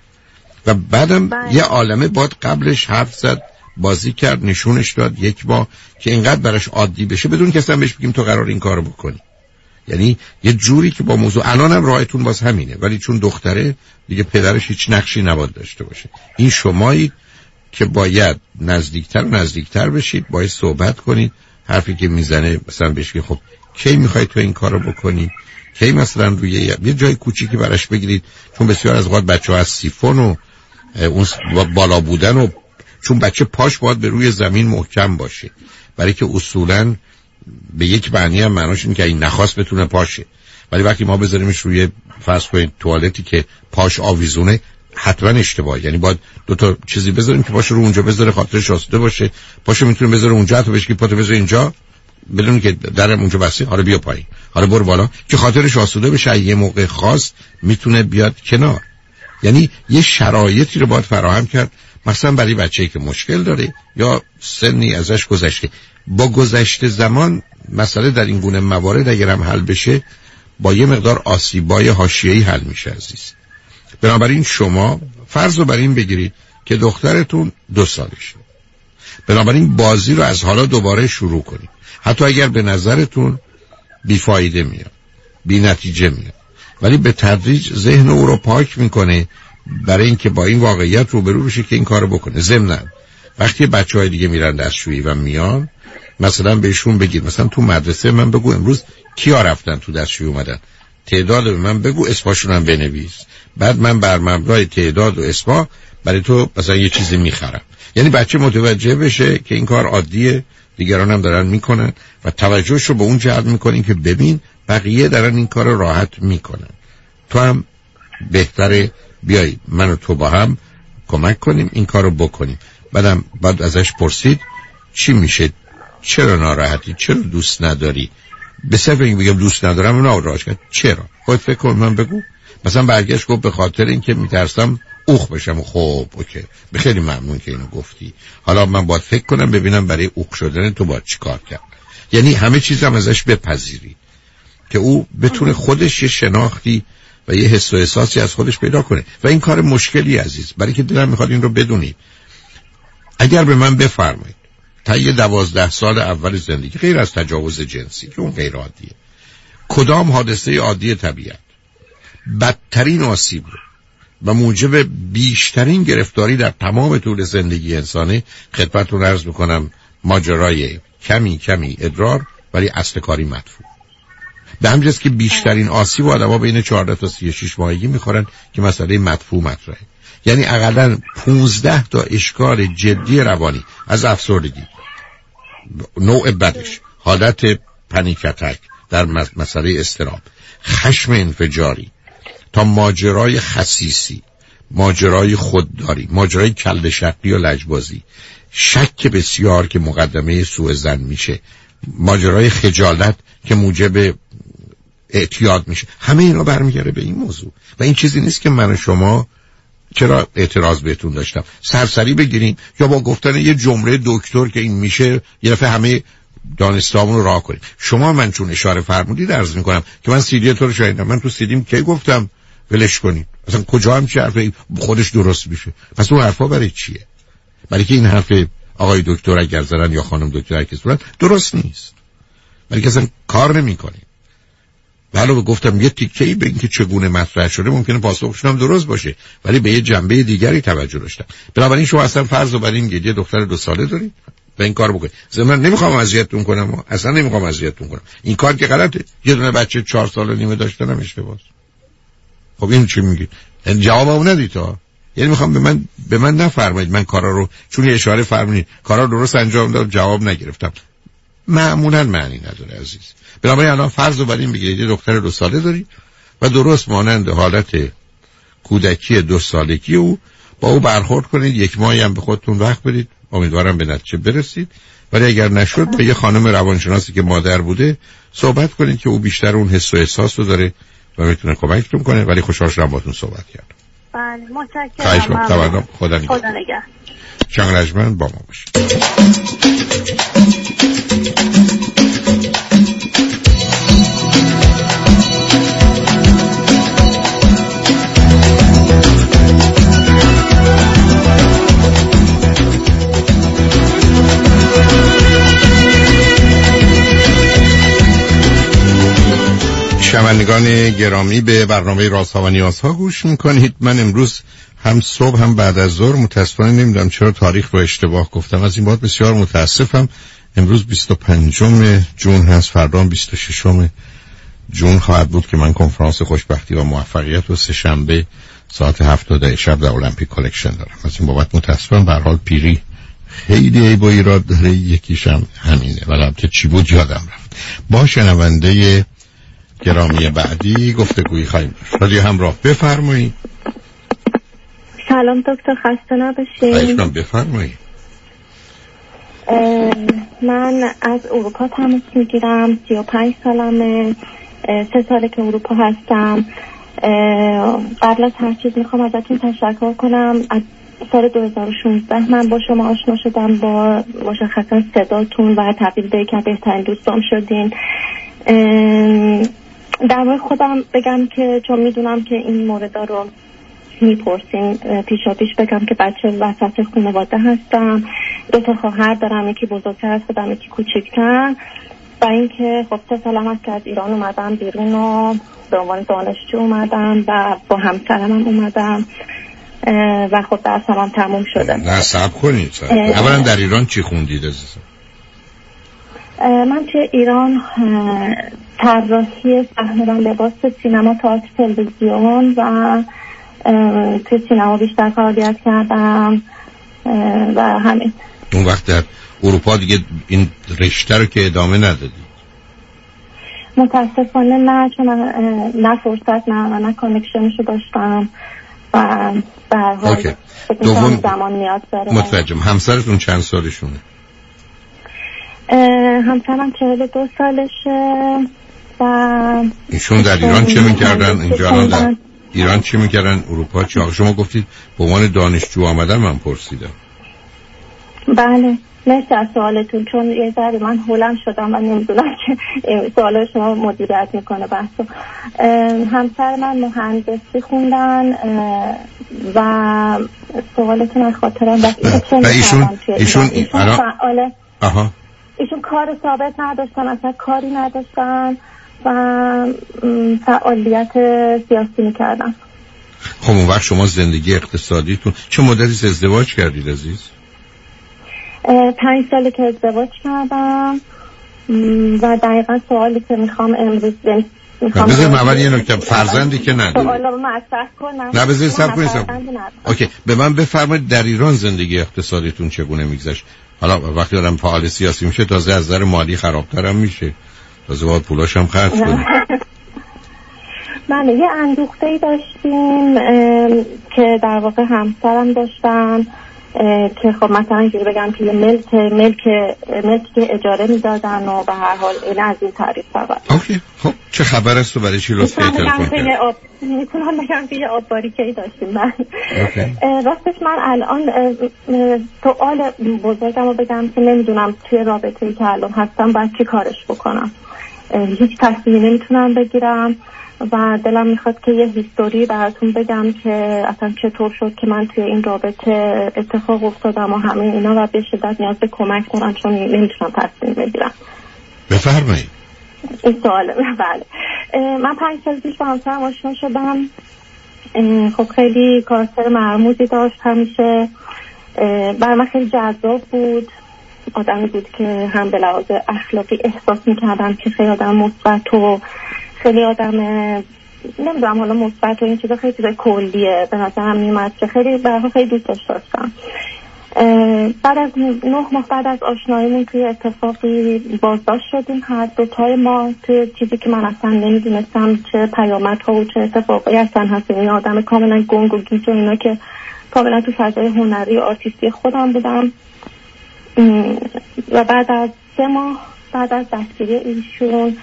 [SPEAKER 3] و بعدم باید. یه عالمه باید قبلش حرف زد، بازی کرد، نشونش داد یک با که اینقدر براش عادی بشه بدون که اصلا بهش بگیم تو قرار این کارو بکنی. یعنی یه جوری که با موضوع الانم راهتون باز همینه، ولی چون دختره دیگه پدرش هیچ نقشی نباید داشته باشه. این شمایید که باید نزدیکتر و نزدیکتر بشید، باید صحبت کنید، حرفی که میزنه مثلا بهش بگید خب کی میخوای تو این کارو بکنی، کی مثلا روی یه جای کوچیکی براش بگیرید، چون بسیار از اوقات بچه‌ها از سیفون و اون بالا بودن و چون بچه پاش باید به روی زمین محکم باشه، برای که اصولاً به یک معنی هم معناش اینه که این نخواست بتونه پاشه، ولی وقتی ما بذاریمش روی فرض کنید توالتی که پاش آویزونه حتما اشتباه. یعنی باید دو تا چیزی بذاریم که پاشو رو اونجا بذاره خاطرش آسوده باشه، پاشو میتونه بذاره اونجا حتی بهش که پاتو بذاره اینجا بدون که درم اونجا بسته، حالا بیا پایین، حالا برو بالا، که خاطرش آسوده بشه، یه موقع خاص میتونه بیاد کنار. یعنی یه شرایطی رو باید فراهم کرد، مثلا برای بچه‌ای که مشکل داره یا سنی ازش گذشته. با گذشته زمان مسئله در این گونه موارد اگر هم حل بشه با یه مقدار آسیبای حاشیه‌ای حل میشه عزیز. بنابراین شما فرض رو بر این بگیرید که دخترتون دو سالشه، بنابراین بازی رو از حالا دوباره شروع کنید، حتی اگر به نظرتون بیفایده میاد، بی نتیجه میاد، ولی به تدریج ذهن او رو پاک میکنه برای اینکه با این واقعیت روبرو بشه که این کارو بکنه. ضمناً وقتی بچه‌های دیگه میرن دستشویی و میان مثلا بهشون بگید مثلا تو مدرسه من بگو امروز کیا رفتن تو دستشویی اومدن، تعداد به من بگو، اسمشون هم بنویس، بعد من بر مبنای تعداد و اسما برای تو مثلا یه چیزی میخرم. یعنی بچه متوجه بشه که این کار عادیه، دیگران هم دارن میکنن و توجهش رو به اون جلب میکنین که ببین بقیه دارن این کار راحت میکنن، تو هم بهتره بیایی من و تو با هم کمک کنیم این کارو بکنیم. بعدم بعد ازش پرسید چی میشه، چرا ناراحتی، چرا دوست نداری، به صرف اینکه بگم دوست ندارم اون آوراش کرد چرا، خود فکر کن من بگو. مثلا برگشت گفت به خاطر اینکه میترسم اوخ بشم. خب اوکی، خیلی ممنون که اینو گفتی، حالا من باید فکر کنم ببینم برای اوخ شدن تو باید چی کار کرد. یعنی همه چیز هم ازش بپذیری که او بتونه خودش یه شناختی و یه حس و احساسی از خودش پیدا کنه. و این کار مشکلی عزیز، برای که دلم میخواد این رو بدونید. اگر به من بفرمایید تا یه دوازده سال اول زندگی غیر از تجاوز جنسی که اون غیر عادیه، کدام حادثه عادی طبیعت بدترین آسیب رو و موجب بیشترین گرفتاری در تمام طول زندگی انسانی، خدمتتون عرض میکنم ماجرای کمی کمی ادرار ولی اصل کاری مدفوع. به همین جاست که بیشترین آسیب آدم‌ها بین چهارده تا سی و شش ماهگی میخورن که مسئله مدفوع مطرحه. یعنی اقلاً پانزده تا اشکال جدی روانی، از افسردگی، نوع بدش، حالت پنیک اتک در مسئله اضطراب، خشم انفجاری تا ماجرای خسیسی ماجرای خودداری، ماجرای کله شقی و لجبازی، شک بسیار که مقدمه سوء ظن میشه، ماجرای خجالت که موجب اعتیاد میشه، همه اینا برمیگره به این موضوع و این چیزی نیست که من و شما چرا اعتراض بهتون داشتم سرسری بگیریم یا با گفتن یه جمله دکتر که این میشه یه دفعه همه دانستامون رو راه کنیم. شما من چون اشاره فرمودید عرض میکنم که من سیدی تو رو شنیدم، من تو سیدیم کی گفتم ولش کنید؟ اصلا کجا هم چه حرفی خودش درست میشه؟ پس اون حرفا برای چیه؟ برای که این حرف آقای دکتر اگر زدن یا خانم دکتر اگر زدن درست نیست، برای که اصلا کار نمیکنه. علاوه گفتم یه تیکه‌ای به اینکه چگونه مطرح شده ممکنه پاسخشون هم درست باشه، ولی به یه جنبه دیگری توجه داشتم. بنابراین شما اصلا فرض رو بر این یه دختر دو ساله دارید و این کار بکنید. ضمن نمیخوام اذیتتون کنم، اصلا نمیخوام اذیتتون کنم. این کار که غلطه. یه دونه بچه چهار سال و نیمه داشتن هم اشتباهه. خب این چی میگید؟ این جوابمو ندید ها. یعنی میخوام به من به من نفرمایید من کارا رو چون یه اشاره فرمودید کارا درست انجام دادم جواب نگرفتم. معمولا معنی نداره عزیز. بنابراین الان فرض رو بر این بگیرید یه دختر دو ساله دارید و درست مانند حالت کودکی دو سالگی او با او برخورد کنید، یک ماهی هم به خودتون وقت بدید، امیدوارم به نتیجه برسید. ولی اگر نشد به یه خانم روانشناسی که مادر بوده صحبت کنید که او بیشتر اون حس و احساس رو داره و میتونه کمکتون کنه. ولی خوشحال شدم باهاتون صحبت کردم.
[SPEAKER 5] بله متشکرم.
[SPEAKER 3] خواهش خدا نگهدار.
[SPEAKER 5] خدا نگهدار.
[SPEAKER 3] شنگرجمن با ما باشید. شنوندگان گرامی به برنامه رازها و نیازها گوش میکنید. من امروز هم صبح هم بعد از ظهر متاسفانه نمیدونم چرا تاریخ رو اشتباه گفتم، از این بابت بسیار متاسفم. امروز بیست و پنجم ژوئن هست، فردا بیست و ششم ژوئن خواهد بود که من کنفرانس خوشبختی و موفقیت و سه شنبه ساعت هفت تا ده شب در المپیک کالکشن دارم. از این بابت متاسفم. به هر حال پیری خیلی عیب و ایراد داره، یکیشم همینه ولی البته چی بود یادم رفت. با شنونده گرامی بعدی گفتگویی خواهیم داشت. رادیو همراه بفرمایید.
[SPEAKER 5] سلام دکتر، خسته نباشید.
[SPEAKER 3] خواهش بفرمایید.
[SPEAKER 5] من از اروپا تماس میگیرم، سی و پنج سالمه، سه ساله که اروپا هستم. قبل از هر چیز میخوام ازتون تشکر کنم. از سال دو هزار و شانزده من با شما آشنا شدم، با مشخصا صداتون و تبدیل به یکی از بهترین دوستام شدین. در مورد خودم بگم که چون میدونم که این موردا رو میپرسین، پیشا پیش بگم که بچه وسط خانواده هستم، دو تا خواهر دارم، یکی بزرگتر از خودم یکی کوچکتر، و اینکه خب سه سالم هست که از ایران اومدم بیرون و به عنوان دانشجو اومدم و با همسرم هم اومدم و خب درسم هم تموم شده.
[SPEAKER 3] نه صبر کنید. اولا در ایران چی خوندید عزیزم؟
[SPEAKER 5] من توی ایران طراحی صحنه و لباس، سینما، تئاتر، تلویزیون و توی سینما بیشتر فعالیت کردم و همین.
[SPEAKER 3] اون وقت در اروپا دیگه این رشته رو که ادامه ندادی؟
[SPEAKER 5] متاسفانه نه، چون نه فرصت نه نه کانکشنشو داشتم و به هر حال دوم زمان نیاز داره.
[SPEAKER 3] متوجهم. همسرتون چند سالشونه؟
[SPEAKER 5] همسرم چهل و دو سالشه و
[SPEAKER 3] ایشون در ایران چه میکردن؟ اینجا الان در ایران چه میکردن؟ اروپا چه؟ شما گفتید به عنوان دانشجو آمدن، من پرسیدم.
[SPEAKER 5] بله مرسی از سوالتون، چون یه ذره من هولم شدم و نمیدونم که سوال شما مدیریت میکنه بحثو. همسر من مهندسی خوندن و سوالتون از خاطرم
[SPEAKER 3] و ایشون ایشون
[SPEAKER 5] ایشون فعاله.
[SPEAKER 3] آها.
[SPEAKER 5] ایشون کار ثابت نداشتن، اصلا کاری نداشتن و فعالیت سیاسی میکردن.
[SPEAKER 3] خب اون وقت شما زندگی اقتصادیتون چه مدتی ازدواج کردید عزیز؟
[SPEAKER 5] پنج ساله که ازدواج کردم و دقیقا سوالی که میخوام امروز میخوام
[SPEAKER 3] بذار من اول یه نکته، فرزندی که نداری؟
[SPEAKER 5] سوالا رو مطرح کنم.
[SPEAKER 3] نه بذار صبر کنید. اوکی، به من بفرمایید در ایران زندگی اقتصادیتون چگونه میگذشت؟ حالا وقتی آدم فعال سیاسی میشه تازه از نظر مالی خرابتر هم میشه، تازه باید پولاش هم خرج کنه.
[SPEAKER 6] بله یه اندوخته‌ای داشتیم که در واقع همسرم داشتن که خب مثلا اینجوری بگم که یه ملک ملک ملکی که اجاره میدادن و به هر حال این از این تعریف فقط.
[SPEAKER 3] اوکی خب چه خبر است و برای چی لطفی تلفن کردید؟
[SPEAKER 6] آب... میتونم بگم که یه آب باریکه‌ای داشتیم من. راستش من الان سوال بزرگم رو بگم که نمیدونم توی رابطه‌ای که الان هستم باید چی کارش بکنم. هیچ تصمیمی نمیتونم بگیرم و دلم میخواد که یه هیستوری براتون بگم که اصلا چطور شد که من توی این رابطه اتفاق افتادم و همه اینا و به شدت نیاز به کمک دارم چون نمیتونم تصمیم بگیرم.
[SPEAKER 3] بفرمایید.
[SPEAKER 6] این سواله. بله من پنج سال پیش با همسرم آشنا شدم. خب خیلی کاراکتر مرموزی داشت، همیشه برای من خیلی جذاب بود، آدمی بود که هم به لحاظ اخلاقی احساس میکردم که خیلی آدم مثبت و خیلی آدم نمیدونم حالا مثبت و این چیزا خیلی چیزای کلیه به نظرم میومد که خیلی برای خیلی دوستش داشتم. بعد از نه ماه بعد از آشناییمون توی اتفاقی بازداشت شدیم هر دوتای ما توی چیزی که من اصلا نمیدونستم چه پیامدها و چه اتفاقی اصلا هست. این آدم کاملا گنگ و گیج و اینا که کاملا تو فضای هنری و آرتیستی خودم بودم و بعد از سه ماه بعد از دستگیری ایشون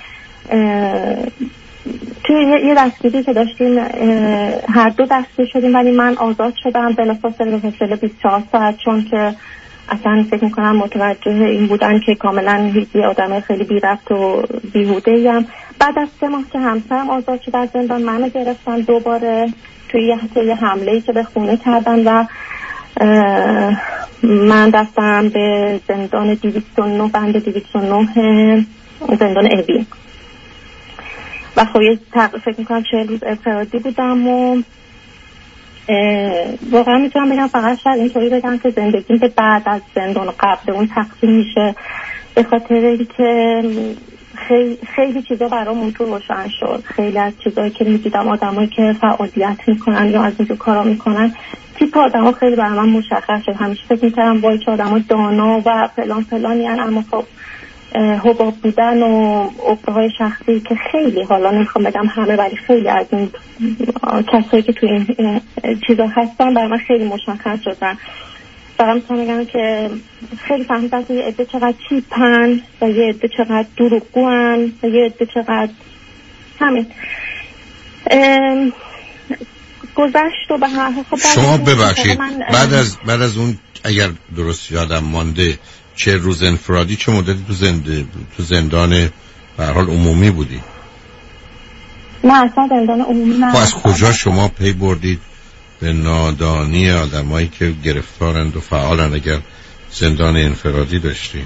[SPEAKER 6] توی یه دستگیری که داشتیم هر دو دستگیر شدیم ولی من آزاد شدم بلافاصله به فاصله بیست و چهار ساعت چون که اصلا فکر میکنم متوجه این بودن که کاملا یه آدم خیلی بی ربط و بیهوده‌ایم. بعد از سه ماه که همسرم آزاد شد از زندان منو گرفتن دوباره توی یه, یه حمله‌ای که به خونه کردن و من دستم به زندان دویست و نه بند دویست و نه زندان اوین و خب یه تقریبا فکر میکنم چهل روز انفرادی بودم و واقعا میتونم بگم فقط شاید اینطوری بگم که زندگیم به بعد از زندان و قبل اون تقسیم میشه به خاطر اینکه خیلی خیلی چیزا برام تو روشن شد. خیلی از چیزایی که میدیدم آدمایی که فعالیت میکنن یا از اینجور کارا میکنن تیپ آدما خیلی برای من مشخص شد. همیشه فکر میکردم وای چه آدما دانا و فلان فلان یعنی اما خب حباب بودن و عقده‌های شخصی که خیلی حالا نمیخوام بگم همه ولی خیلی از این کسایی که توی این چیزا هستن برای من خیلی مشخص شدن. برام میتونم بگم که خیلی فهمیدم که یه عده چقدر چیپن و یه عده چقدر دروغگوان و یه عده چقدر همین گذشت و به هر حال.
[SPEAKER 3] شما ببخشید بعد از بعد از اون اگر درست یادم مانده چه روز انفرادی چه مدتی تو زنده تو زندان به هر حال عمومی بودی؟
[SPEAKER 6] نه اصلا زندان عمومی نه.
[SPEAKER 3] خب از کجا شما پی بردید به نادانی آدمایی که گرفتارند و فعالن اگر زندان انفرادی داشتید؟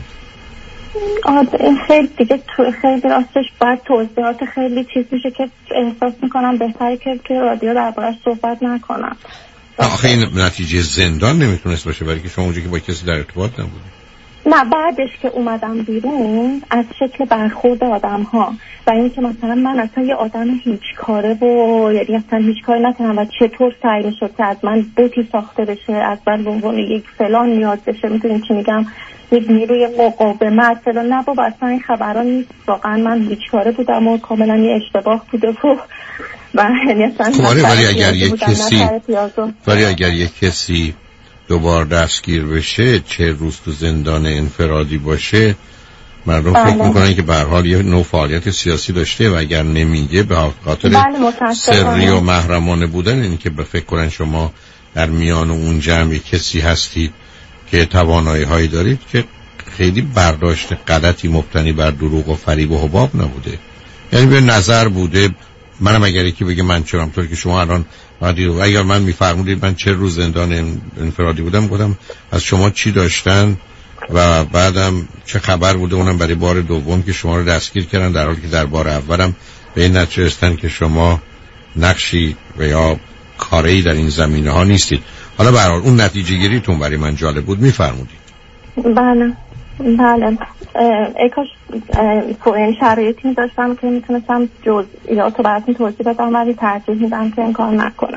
[SPEAKER 6] آه خیلی دیگه خیلی راستش باید توضیحات خیلی چیز میشه که احساس میکنم بهتره که توی رادیو دربارش صحبت نکنم.
[SPEAKER 3] آخه این نتیجه زندان نمیتونست باشه برای که شما اونجا که با کسی در ارتباط نبودید.
[SPEAKER 6] نه بعدش که اومدم بیرون از شکل برخورد آدم ها و این که مثلا من اصلا یه آدم هیچ کاره و یعنی اصلا هیچ کاری نکنم و چطور سعی میشد که از من بوتی ساخته بشه، از من بونگون یک فلان نیاز بشه، میتونیم چی میگم یک نیروی مقاومت فلان. نه بابا اصلا این خبران نیست، واقعا من هیچ کاره بودم و کاملا یه اشتباه بوده و و یعنی اصلا
[SPEAKER 3] ولی اگر یک کسی ولی اگر یک کسی دوبار دستگیر بشه چه روز تو زندان انفرادی باشه مردم بله. فکر میکنن که به هر حال یه نوع فعالیت سیاسی داشته و اگر نمیگه به خاطر بله سری و محرمانه بودن این که به فکر کنن شما در میان اون جمع کسی هستید که توانایی هایی دارید که خیلی برداشت غلطی مبتنی بر دروغ و فریب و حباب نبوده. یعنی به نظر بوده منم اگر یکی بگه من چرا طور که شما الان اگر من میفرمودید من چه روز زندان انفرادی بودم گفتم از شما چی داشتن و بعدم چه خبر بوده اونم برای بار دوم که شما رو دستگیر کردن در حالی که در بار اولم به این نتیجه رسیدن که شما نقشی و یا کاری در این زمینه ها نیستید. حالا به هر حال اون نتیجه گیریتون برای من جالب بود میفرمودید.
[SPEAKER 6] بله بله ای کاش این شرایطی می داشتم که میتونستم جزئیات رو براتون توضیح بدم ولی ترجیح میدم که این کار نکنم.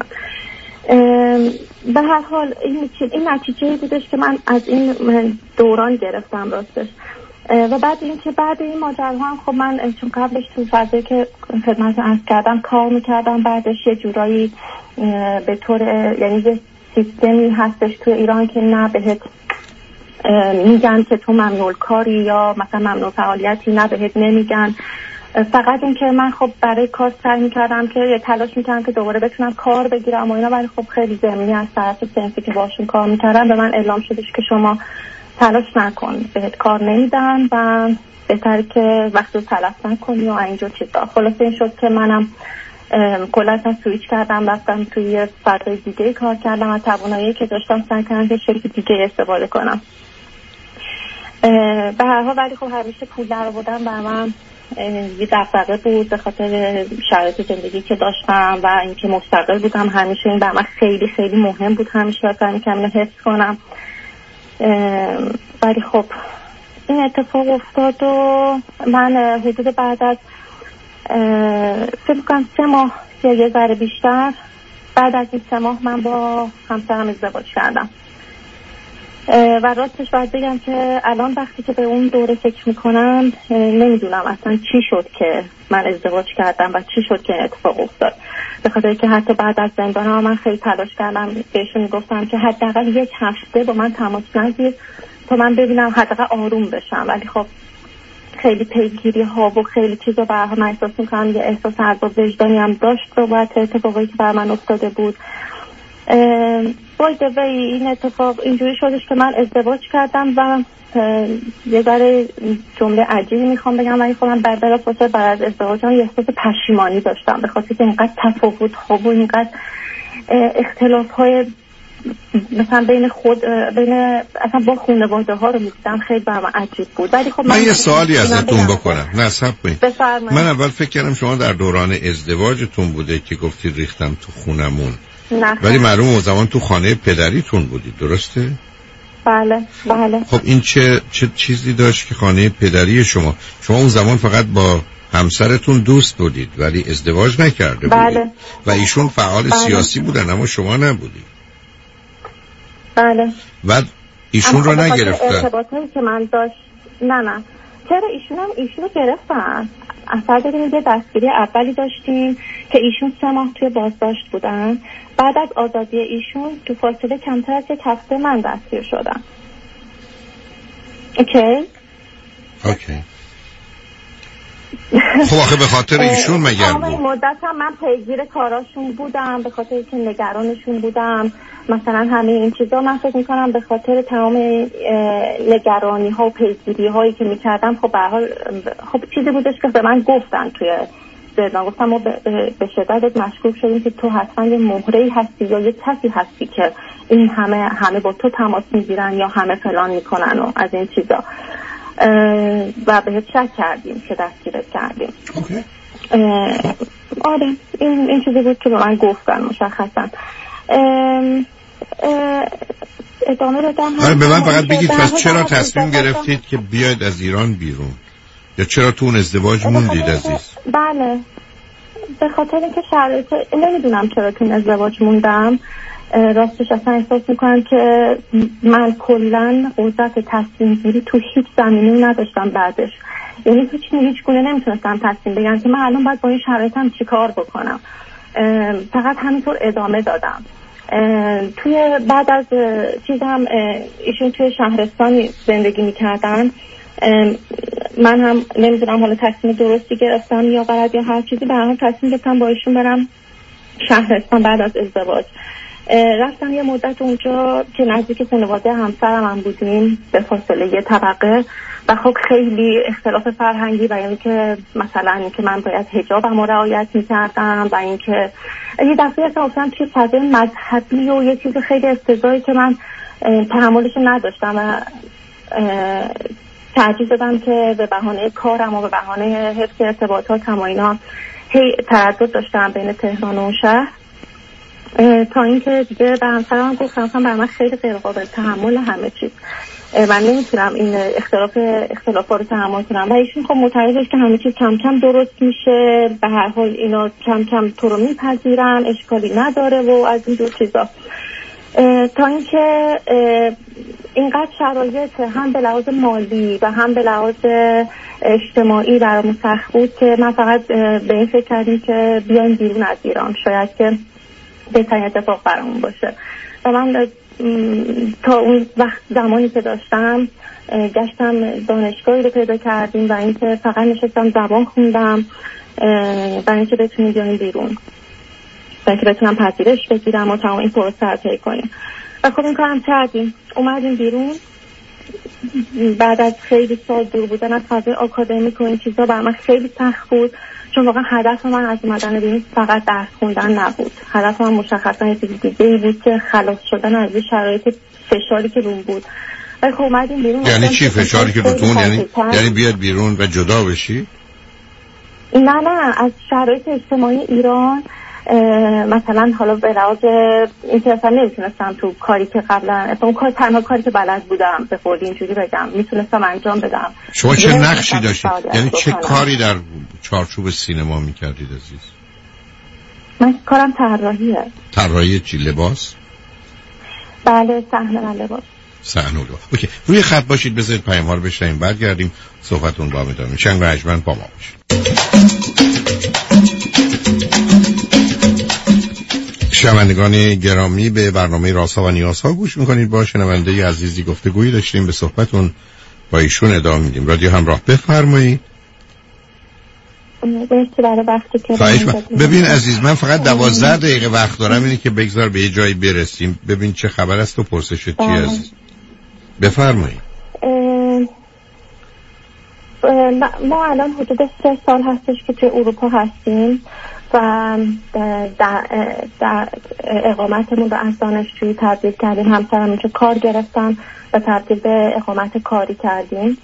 [SPEAKER 6] به هر حال این, این نتیجه بودش که من از این دوران گرفتم. راستش و بعد اینکه بعد این ماجراها هم خب من چون قبلش تو فضایی که خدمت عرض کردم کار میکردم، بعدش یه جورایی به طور یعنی یه سیستمی هستش تو ایران که نه بهت میگن که تو ممنوع کاری یا مثلا ممنوع فعالیتی، نه بهت نمیگن. فقط این که من خب برای کار سعی میکردم که یه تلاش میکردم که دوباره بتونم کار بگیرم و اینا، ولی خب خیلی ضمنی از طرف سنفی که باشون کار میکردم به من اعلام شدش که شما تلاش نکن، بهت کار نمیدن و بهتره که وقت رو تلف نکنی و اینجور چیزا. خلاصه این شد که منم کلاً سویچ کردم، رفتم توی یه فضای دیگه کار کردم و توانایی که داشتم سعی کردم که شکل دیگه استفاده کنم. به هر حال ولی خب همیشه پول در آوردن بر من یه دغدغه بود به خاطر شرایط زندگی که داشتم و اینکه مستقل بودم. همیشه این بر من خیلی خیلی مهم بود، همیشه سعی می‌کردم اینو حفظ کنم. ولی خب این اتفاق افتاد و من حدود بعد از فکر کنم سه ماه یا یه ذره بیشتر بعد از این سه ماه من با همسرم ازدواج کردم. و راستش باید بگم که الان وقتی که به اون دوره فکر میکنم نمیدونم اصلا چی شد که من ازدواج کردم و چی شد که اتفاق افتاد. به خاطر که حتی بعد از زندان ها من خیلی تلاش کردم، بهشون میگفتم که حداقل یک هفته با من تماس نگیر تا من ببینم حداقل آروم بشم. ولی خب خیلی پیگیری ها و خیلی چیزا برای من احساس میکنم یه احساس عذاب وجدانی هم داشت بابت اتفاقی که بر من افتاده بود. باید وی این اتفاق اینجوری شدش که من ازدواج کردم و یه ذره جمله عجیبی میخوام بگم ولی خودم بعد از فتره بعد از ازدواجم یه احساس پشیمانی داشتم به خاطر که اینقدر تفاوت ها و اینقدر اختلاف های مثلا بین خود بین اصلا با خانواده ها رو می‌دیدم، خیلی برام عجیب بود. ولی خب من,
[SPEAKER 3] من یه سوالی ازتون بکنم. نه صبر کنید. من اول فکر کردم شما در دوران ازدواجتون بوده که گفتید ریختم تو خونمون. نه. ولی معلومه اون زمان تو خانه پدریتون بودید، درسته؟
[SPEAKER 6] بله بله.
[SPEAKER 3] خب این چه چه چیزی داشت که خانه پدری شما شما اون زمان فقط با همسرتون دوست بودید ولی ازدواج نکرده
[SPEAKER 6] بله.
[SPEAKER 3] بودید و ایشون فعال بله. سیاسی بودن اما شما نبودید.
[SPEAKER 6] بله.
[SPEAKER 3] و ایشون رو نگرفتن.
[SPEAKER 6] ارتباطی که من داشت نه نه چرا ایشون هم ایشونو گرفتن. اصلا ببینید یه دستگیری اولی داشتیم که ایشون سه ماه توی بازداشت بودن. بعد از آزادی ایشون تو فاصله کمتر از یک هفته من دستگیر شدم. اوکی؟
[SPEAKER 3] اوکی. خب آخه به خاطر ایشون مگر بود؟
[SPEAKER 6] این مدت هم من پیگیر کاراشون بودم به خاطر که نگرانشون بودم. مثلا همه این چیزا من فکر میکنم به خاطر تمام نگرانی ها و پیگیری هایی که میکردم خب به هر حال خب چیزی بودش که به من گفتن توی زندان. گفتم ما به شدت مشکوک شدیم که تو حتما یه مهره‌ای هستی یا یه کسی هستی که این همه همه با تو تماس میگیرن یا همه فلان میکنن و از این چیزا و بهت شک کردیم که دستگیرت کردیم.
[SPEAKER 3] اوکی.
[SPEAKER 6] آره این این چیزی بود که به من گفتن مشخصا. ادامه بدم.
[SPEAKER 3] آره به من فقط بگید پس چرا تصمیم گرفتید که بیاید از ایران بیرون یا چرا تو اون ازدواج موندید عزیز؟
[SPEAKER 6] بله به خاطر اینکه شرایط نمیدونم چرا تو این ازدواج موندم. راستش اصلا احساس میکنم که من کلن قدرت تصمیم گیری تو هیچ زمینی نداشتم بعدش. یعنی هیچ هیچ گونه نمیتونستم تصمیم بگیرم که من الان باید با این شرایطم چیکار بکنم. فقط همینطور ادامه دادم. توی بعد از چیزم ایشون توی شهرستانی زندگی میکردن. من هم نمیدونم حالا تصمیم درستی گرفتم یا غلط یا هر چیزی، به هر حال تصمیم گرفتم با ایشون برم شهرستان بعد از ازدواج. رفتم یه مدت اونجا که نزدیک خانواده همسرم هم بودیم به فاصله یه طبقه و خب خیلی اختلاف فرهنگی و یعنی که مثلا اینکه من باید حجابم رو رعایت می‌کردم و اینکه یه دفعه اصلا افتادم توی فضای مذهبی و یه چیز خیلی افتضاحی که من تحملش نداشتم و ترجیح دادم که به بهانه کارم و به بهانه حفظ ارتباطاتم و اینا هی تردد داشتم بین تهران و شهر تا اینکه دیگه به همسرم گفتم برای من خیلی غیر قابل تحمل همه چیز من نمیتونم این اختلاف اختلافات رو تحمل کنم و ایشون خب معتقدش که همه چیز کم کم درست میشه، به هر حال اینا کم کم تو رو میپذیرن، اشکالی نداره و از این دو چیزا. تا اینکه اینقدر شرایط هم به لحاظ مالی و هم به لحاظ اجتماعی برامون سخت بود که من فقط به این فکر کردیم که بیایم بیرون از ایران، شاید که بهترین اتفاق برامون باشه. و من تا اون وقت زمانی که داشتم گشتم دانشگاهی رو پیدا کردیم و اینکه فقط نشستم زبان خوندم و اینکه بتونیم بیایم بیرون و که بتونم پذیرش بگیرم و تمام این پروسه رو طی کنیم. و خب این کارم کردیم، اومدیم بیرون. بعد از خیلی سال دور بودن از فضای آکادمیک و این چیزا بر من خیلی سخت بود، چون واقعا هدف من از اومدن بیرون فقط درس خوندن نبود. هدف من مشخصا یه چیز دیگه‌ای بود که خلاص شدن از این شرایط فشاری که روم بود. ولی خب اومدیم بیرون.
[SPEAKER 3] یعنی چی فشاری که روتون؟ یعنی یعنی بیاد بیرون و جدا بشی؟
[SPEAKER 6] نه نه، از شرایط اجتماعی ایران. مثلا حالا به لحاظ این که اصلا نمیتونستم تو کاری که قبلا اون کار تنها کاری که بلد بودم به خودی اینجوری بگم میتونستم انجام بدم.
[SPEAKER 3] شما چه نقشی داشتید؟ یعنی چه کاری در چارچوب سینما میکردید عزیز؟
[SPEAKER 6] من کارم طراحیه.
[SPEAKER 3] طراحی چی؟ لباس؟
[SPEAKER 6] بله، صحنه و لباس.
[SPEAKER 3] صحنه و لباس. اوکی، روی خط باشید، بذارید پیام ها رو بشنویم، برگردیم صحبتون با ادامه می‌دیم. شنگ رجمن با ما باشید. شنوندگان گرامی، به برنامه رازها و نیازها گوش میکنید. با شنونده عزیزی گفتگویی داشتیم، به صحبتون با ایشون ادامه میدیم. رادیو همراه، بفرمایید. ببین عزیز، من فقط دوازده دقیقه وقت دارم، اینه که بگذار به یه جایی برسیم. ببین چه خبر است و پرسشت چی عزیز؟ بفرمایید.
[SPEAKER 6] ما الان حدود سه سال هستش که توی اروپا هستیم و در, در اقامتمون رو از دانشجویی تبدیل کردیم. همسرم اینجا کار گرفتن و تبدیل به اقامت کاری کردیم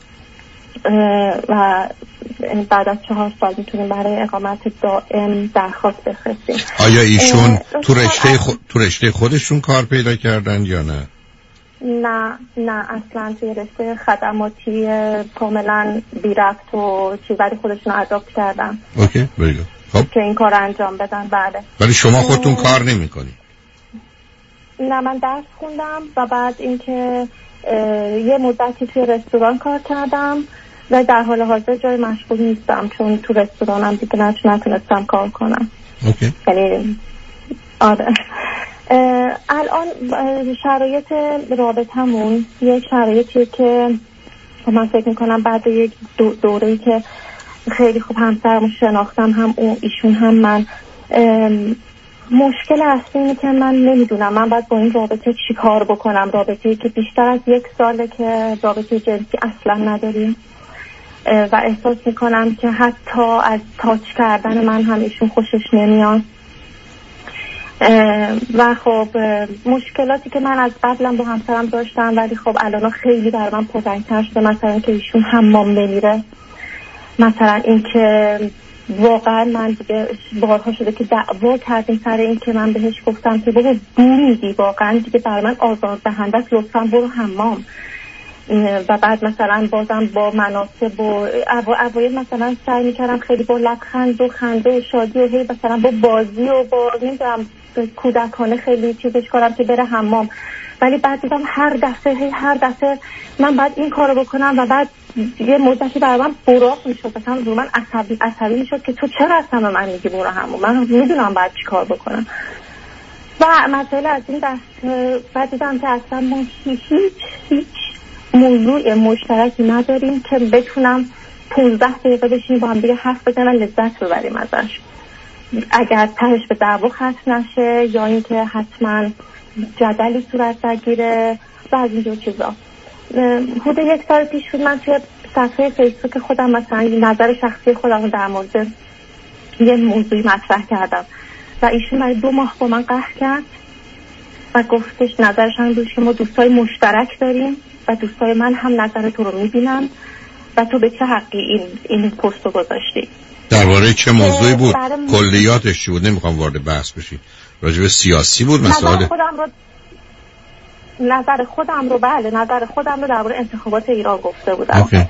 [SPEAKER 6] و بعد از چهار سال میتونیم برای اقامت دائم درخواست بفرستیم.
[SPEAKER 3] آیا ایشون تو رشته, خود، تو رشته خودشون کار پیدا کردن یا نه؟
[SPEAKER 6] نه نه، اصلا توی رشته خدماتی کاملا بی ربط و چیزی خودشون اداپت کردن.
[SPEAKER 3] اوکی، بگو. خب
[SPEAKER 6] که این کار انجام بدن. بله.
[SPEAKER 3] ولی شما خودتون کار نمی کنی؟
[SPEAKER 6] نه، من درس خوندم و بعد اینکه یه مدتی توی رستوران کار کردم و در حال حاضر جای مشغول نیستم، چون تو رستورانم دیگه نتونستم کار کنم.
[SPEAKER 3] اوکی.
[SPEAKER 6] یعنی آره. الان شرایط رابطمون یک شرایطیه که من فکر میکنم بعد یک دوره‌ای که خیلی خوب همسرمو شناختم، هم اون ایشون هم من، مشکل اصلی اینه که من نمیدونم من باید با این رابطه چی کار بکنم. رابطه‌ای که بیشتر از یک ساله که رابطه جنسی اصلا نداریم و احساس میکنم که حتی از تاچ کردن من هم ایشون خوشش نمیاد. و خب مشکلاتی که من از قبلا با همسرم داشتم ولی خب الان خیلی بر من پررنگ‌تر شده، مثلا که ایشون حمام نمیره، مثلا اینکه واقعا من دیگه بارها شده که دعوا کردیم سر این که من بهش گفتم که بابا بو میگی، واقعا دیگه بر من آزاردهنده است، لطفا برو حمام. و بعد مثلا بازم با مناسب و اوایل مثلا سعی میکردم خیلی با لبخند و خنده و شادی و هی مثلا با بازی و با نمیدونم کودکانه خیلی چیزش کنم که بره حمام، ولی بعد دیدم هر دفعه هی هر دفعه من بعد این کارو بکنم و بعد یه مدتی برای من براق میشد، مثلا رو من عصبی عصبی میشد که تو چرا اصلا به من میگی برو حمام، من میدونم بعد چی کار بکنم. و مسئله از این دست بعد دیدم که اصلا ما هیچ هیچ موضوع مشترکی نداریم که بتونم پونزده دقیقه بشیم با هم دیگه حرف بزنم لذت ببریم ازش، اگر تهش به دعوا ختم نشه یا اینکه حتما جدلی صورت بگیره و از اینجور چیزا. حدود یک سال پیش بود من توی صفحه فیسبوک خودم مثلا نظر شخصی خودم در مورد یه موضوعی مطرح کردم و ایشون برای دو ماه با من قهر کرد و گفتش نظرش هم بود که ما دوستای مشترک داریم و دوستای من هم نظر تو رو میبینن و تو به چه حقی این این پستو گذاشتی.
[SPEAKER 3] درباره چه موضوعی بود؟ کلیاتش چی بود؟ نمیخوام وارد بحث بشی. راجع به سیاسی بود مسائل؟
[SPEAKER 6] نظر خودم رو نظر خودم رو بله نظر خودم رو درباره انتخابات ایران گفته بودم.
[SPEAKER 3] اوکی.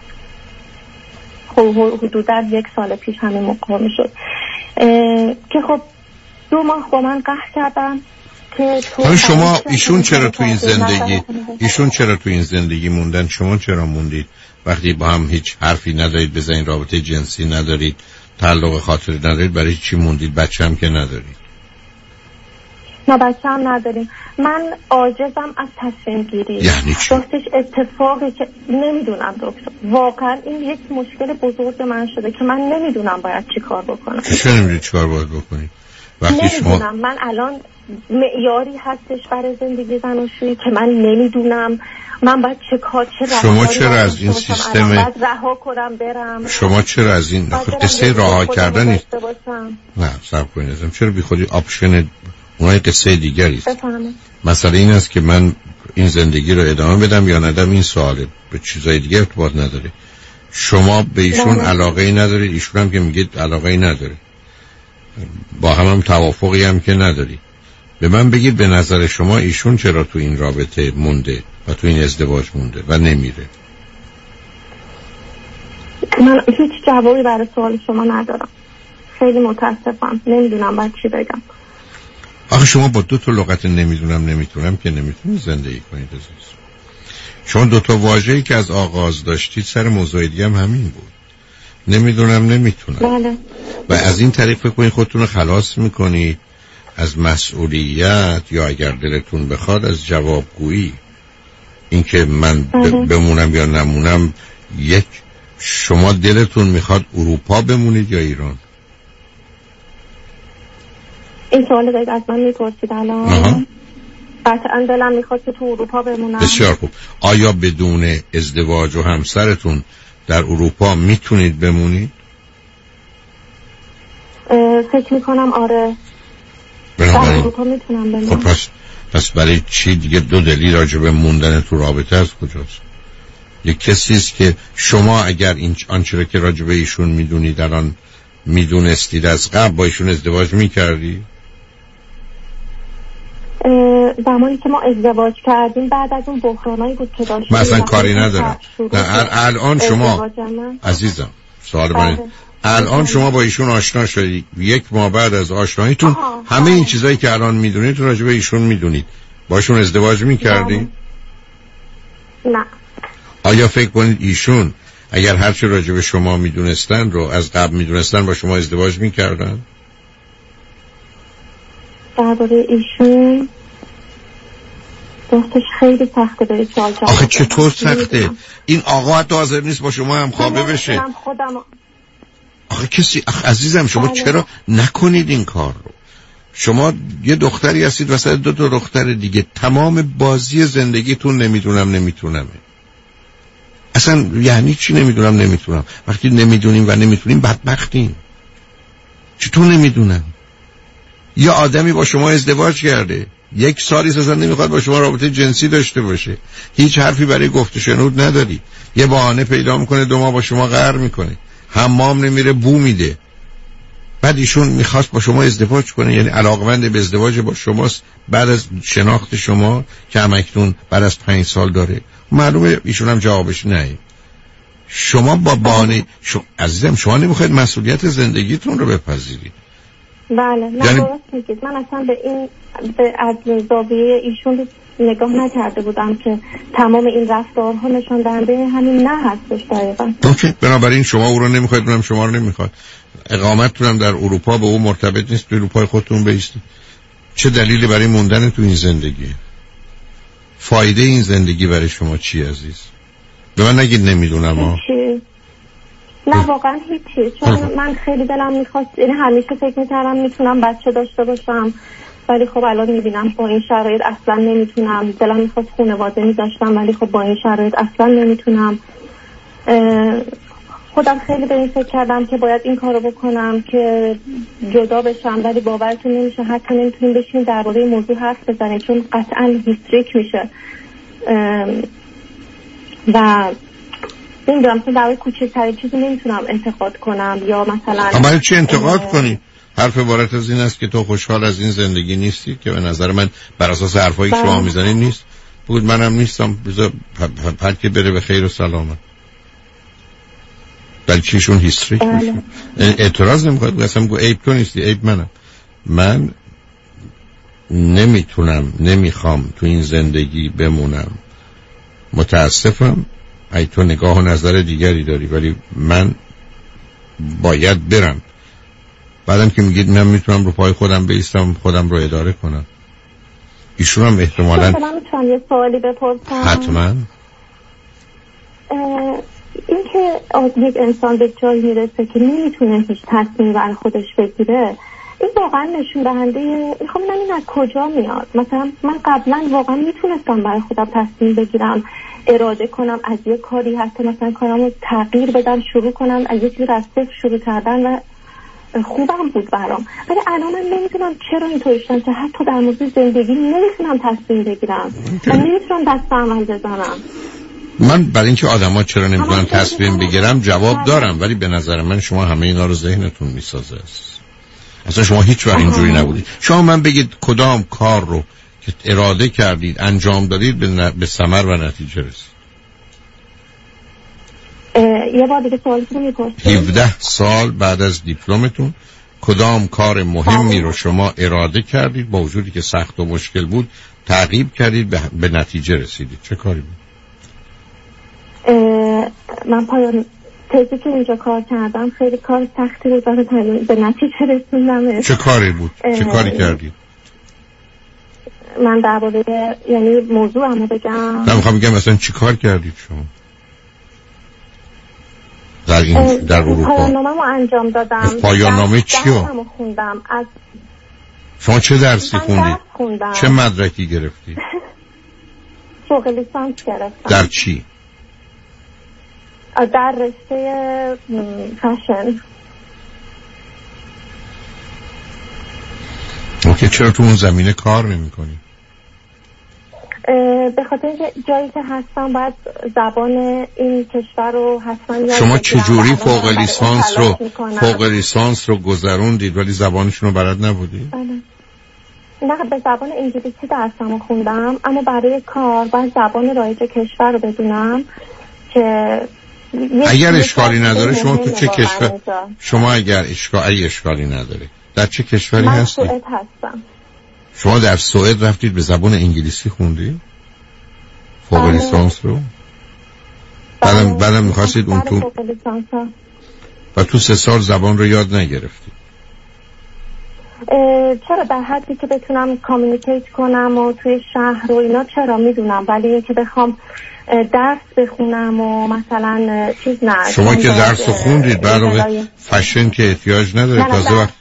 [SPEAKER 6] خب حدودا یک سال پیش همین موقع میشد که خب دو ماه با من قهر کردن که
[SPEAKER 3] تو شما ایشون چرا تو این زندگی ایشون چرا تو این زندگی موندن، شما چرا موندید وقتی با هم هیچ حرفی ندارید، بزنین رابطه جنسی ندارید، تعلق خاطری ندارید، برای چی موندید؟ بچه هم که ندارید.
[SPEAKER 6] نه بچه هم نداریم. من عاجزم از تصمیم گیری.
[SPEAKER 3] یعنی چی؟
[SPEAKER 6] راستش اتفاقی که نمیدونم دکتر، واقعا این یک مشکل بزرگ من شده که من نمیدونم باید چی کار بکنم.
[SPEAKER 3] چه نمیدونید چی کار باید بکنید؟ وقتی
[SPEAKER 6] نمیدونم
[SPEAKER 3] شما...
[SPEAKER 6] من الان معیاری هستش برای زندگی زناشویی که من نمیدونم من باید چه کار چه راه
[SPEAKER 3] شما چرا از این سیستم
[SPEAKER 6] باید رها کنم برم؟
[SPEAKER 3] شما چرا از این قصه رها کردن نیست؟ نه صبر کنید، چرا بی خودی آپشن اونای قصه دیگری است. مسئله این است که من این زندگی رو ادامه بدم یا ندم، این سواله، به چیزای دیگه ارتباط نداره. شما به ایشون علاقه ای ندارید، ایشون هم که میگید علاقه ای نداره، با هم هم توافقی هم که نداری. به من بگید به نظر شما ایشون چرا تو این رابطه مونده و تو این ازدواج مونده و نمیره؟
[SPEAKER 6] من هیچ جوابی برای سوال شما ندارم، خیلی متاسفم، نمیدونم باید چی بگم.
[SPEAKER 3] آخه شما با دو تا لغت نمیدونم نمیتونم که نمیتونید زندگی کنید عزیز. شما دو تا واژه‌ای که از آغاز داشتید سر موضوع دیگه هم همین بود، نمیدونم نمیتونم.
[SPEAKER 6] بله.
[SPEAKER 3] و از این طریق فکر کنید خودتون رو خلاص میکنید از مسئولیت، یا اگر دلتون بخواد از جوابگویی. اینکه من ب- بمونم یا نمونم، یک، شما دلتون میخواد اروپا بمونید یا ایران؟
[SPEAKER 6] این سوال دارید از من میپرسید الان؟ قطعا دلم میخواد که تو اروپا بمونم.
[SPEAKER 3] بسیار خوب. آیا بدون ازدواج و همسرتون در اروپا میتونید بمونید؟
[SPEAKER 6] فکر میکنم آره.
[SPEAKER 3] بنابراین
[SPEAKER 6] اروپا میتونم بمونم.
[SPEAKER 3] خب پس پس برای چی دیگه دو دلیل راجع به موندن تو رابطه از کجاست؟ یک کسی است که شما اگر این آنچه را که راجع به ایشون میدونید الان میدونستید از قبل با ایشون ازدواج میکردی؟
[SPEAKER 6] زمانی که ما ازدواج کردیم بعد از اون بحرانایی بود که داشتیم.
[SPEAKER 3] من اصلا کاری ندارم. نه الان شما عزیزم سوال من الان شما با ایشون آشنا شدید، یک ماه بعد از آشناییتون همه این چیزایی که الان میدونید راجع به ایشون میدونید، با ایشون ازدواج میکردید؟
[SPEAKER 6] نه.
[SPEAKER 3] آیا فکر کنید ایشون اگر هرچی راجع به شما میدونستن رو از قبل میدونستن با شما ازدواج میکردن؟
[SPEAKER 6] درباره ایشون راستش خیلی سخته به سوال جواب.
[SPEAKER 3] آخه چطور سخته؟ این آقا حتی حاضر نیست با شما هم خوابه بشه.
[SPEAKER 6] خودم
[SPEAKER 3] آخه کسی آخه عزیزم شما بله. چرا نکنید این کار رو؟ شما یه دختری هستید وسط دو تا دختر دیگه، تمام بازی زندگیتون نمیدونم نمیتونمه. اصلا یعنی چی نمیدونم نمیتونم؟ وقتی نمیدونیم و نمیتونیم بدبختیم. چطور نمیدونم؟ یه آدمی با شما ازدواج کرده، یک سالی اصلا نمیخواد با شما رابطه جنسی داشته باشه، هیچ حرفی برای گفت و شنود نداری، یه بهانه پیدا میکنه دو ماه با شما قهر میکنه، حمام نمیره بو میده، بعد ایشون میخواست با شما ازدواج کنه، یعنی علاقمند به ازدواج با شماست بعد از شناخت شما که همکنون بعد از پنج سال داره. معلومه ایشون هم جوابش نه. شما با بهانه شما... عزیزم شما نمیخواید مسئولیت زندگیتون رو بپذیرید.
[SPEAKER 6] بله نه یعنی... درست میگید. من اصلا به این به از زاویه ایشون نگاه نکرده بودم که تمام این رفتارها نشان دهنده همین نه هستش دقیقاً.
[SPEAKER 3] اوکی، بنابراین شما او رو نمیخواید، اونم شما رو نمیخواد، اقامتتون هم در اروپا به او مرتبط نیست، تو اروپای خودتون بایستید. چه دلیلی برای موندن تو این زندگی؟ فایده این زندگی برای شما چی عزیز؟ به من نگید نمیدونم ها.
[SPEAKER 6] نه واقعا هیچی، چون من خیلی دلم میخواست، یعنی همیشه فکر میکردم میتونم بچه داشته باشم، ولی خب الان میبینم با این شرایط اصلا نمیتونم. دلم میخواست خانواده میذاشتم ولی خب با این شرایط اصلا نمیتونم. خودم خیلی به این فکر کردم که باید این کارو بکنم که جدا بشم، ولی باورتون نمیشه حتی نمیتونیم بشیم درباره موضوع حرف بزنیم چون قطعا هیستریک میشه و نمیدونم تو در کوچکترین چیزی نمیتونم انتقاد کنم یا مثلا.
[SPEAKER 3] اما چی انتقاد کنی؟ حرف عبارت از این است که تو خوشحال از این زندگی نیستی که به نظر من بر اساس حرفایی که شما میزنید نیست. بود منم نیستم، بذار هر کی بره به خیر و سلامت. ولی چیشون هیستریک میشه. اعتراض نمیکنه، اصلا گو عیب تو نیستی، عیب منم. من نمیتونم نمیخوام تو این زندگی بمونم، متاسفم. ای تو نگاه و نظر دیگری داری ولی من باید برم. بعدم که میگید من میتونم رو پای خودم بایستم، خودم رو اداره کنم. ایشون هم احتمالاً
[SPEAKER 6] من میتونم یه سوالی بپرسم؟
[SPEAKER 3] حتما.
[SPEAKER 6] این که یک انسان به جایی میرسه که نمیتونه هیچ تصمیمی برای خودش بگیره، این واقعا نشون دهنده، میخوام ببینم این از کجا میاد. مثلا من قبلا واقعا میتونستم برای خودم تصمیم بگیرم، اراده کنم از یه کاری، حتی مثلا کارامو تغییر بدم، شروع کنم از یه چیزی از صفر شروع کردن و خوبم بود برام. ولی الان من نمیدونم چرا اینطوری شدم که حتی در مورد زندگی نمیتونم تصمیم بگیرم و نمیتونم دست عمل بزنم.
[SPEAKER 3] من برای اینکه آدما چرا نمیتونن تصمیم بگیرم جواب دارم، ولی به نظر من شما همه اینا رو ذهنتون میسازه است. اصلا شما هیچ وقت اینجوری نبودید. شما من بگید کدام کار رو که اراده کردید انجام دادید به, ن... به ثمر و نتیجه رسید؟
[SPEAKER 6] یه بار دیگه سوالتون میپرسید.
[SPEAKER 3] هفده سال بعد از دیپلمتون کدام کار مهمی رو شما اراده کردید با وجودی که سخت و مشکل بود تعقیب کردید به, به نتیجه رسیدید؟ چه کاری بود؟
[SPEAKER 6] من پایان تزی که اینجا کار کردم خیلی کار سختی بود و به نتیجه رسوندم.
[SPEAKER 3] چه کاری بود؟ چه کاری کردید؟
[SPEAKER 6] من درباره یعنی موضوع همو بگم؟
[SPEAKER 3] نه میخوام بگم مثلا چی کار کردید شما در این در اروپا؟
[SPEAKER 6] پایان نامه رو انجام دادم.
[SPEAKER 3] پایان نامه چیو؟
[SPEAKER 6] خوندم. از
[SPEAKER 3] شما چه درسی خوندید؟ چه مدرکی گرفتید؟
[SPEAKER 6] فوق لیسانس گرفتم.
[SPEAKER 3] در چی؟
[SPEAKER 6] در رشته فشن.
[SPEAKER 3] اوکی، چرا تو اون زمینه کار نمی کنی؟
[SPEAKER 6] به خاطر اینکه جایی که هستم باید زبان این کشور رو حتما یاد بگیرم.
[SPEAKER 3] شما چجوری فوق لیسانس رو فوق لیسانس رو گذروندید ولی زبانشون رو بلد نبودید؟
[SPEAKER 6] نه، به زبان انگلیسی درسمو خوندم، اما برای کار باید زبان رایج کشور رو بدونم که
[SPEAKER 3] اگر اشکالی نداره. شما تو چه کشور؟ شما اگر اشکال ای اشکالی نداره در چه کشوری هستید؟
[SPEAKER 6] من سوئد هستم.
[SPEAKER 3] شما در سوئد رفتید به زبان انگلیسی خوندی؟ فوق لیسانس رو؟ بعدم بعدم می‌خواستید اون تو و تو سه سال زبان رو یاد نگرفتید؟
[SPEAKER 6] چرا در حدی که بتونم کامیونیکیت کنم و توی شهر و اینا چرا میدونم، ولی اینکه بخوام درس بخونم و مثلا چیز نه.
[SPEAKER 3] شما که درس رو خوندید برای فشن که احتیاج نداره. تازه وقت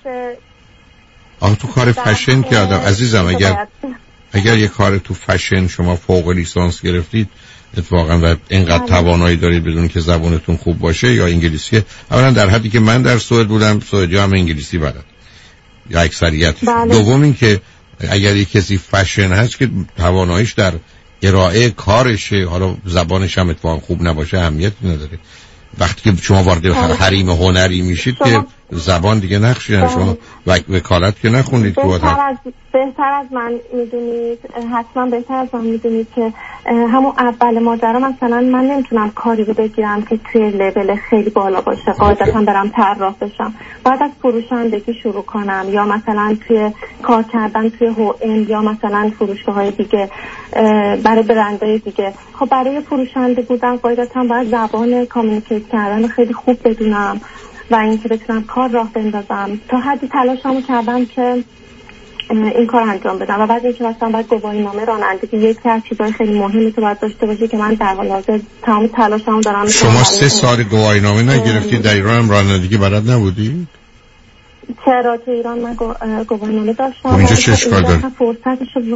[SPEAKER 3] آه تو کار فشن که آدم عزیزم اگر اگر یه کار تو فشن شما فوق لیسانس گرفتید اتفاقا و اینقدر توانایی دارید بدون که زبانتون خوب باشه یا انگلیسی، اولا در حدی که من در سوئد بودم سوئدی هم انگلیسی بلد یا اکثریتش. دوم این که اگر یک کسی فشن هست که تواناییش در ارائه کارشه، حالا زبانش هم اتفاقا خوب نباشه اهمیتی نداره. وقتی که شما وارد حریم هنری میشید که زبان دیگه نقشی نداره. شما وکالت که نخوندید که
[SPEAKER 6] بهتر از بهتر از من میدونید، حتما بهتر از من میدونید که همون اول ماجرا مثلا من نمیتونم کاری رو بگیرم که توی لول خیلی بالا باشه، قاعدتا برم طراح بشم. باید از فروشندگی شروع کنم یا مثلا توی کار کردن توی هوئن یا مثلا فروشگاه‌های دیگه برای برندهای دیگه. خب برای فروشنده بودن قاعدتا باید زبان کامیونیکیت کردن خیلی خوب بدونم و اینکه بتونم کار راه بندازم. تا حدی تلاشمو کردم که این کار انجام بدم و بعد اینکه مثلا باید گواهی نامه رانندگی یکی از چیزهای خیلی مهمی که باید داشته باشه که من در حال حاضر تمام تلاشمو دارم.
[SPEAKER 3] شما سه سال گواهی نامه نگرفتید؟ در ایران هم رانندگی بلد نبودی؟
[SPEAKER 6] چرا تو ایران من گواهی نامه داشتم.
[SPEAKER 3] خب اینجا چه اشکال داره؟
[SPEAKER 6] فرصتشو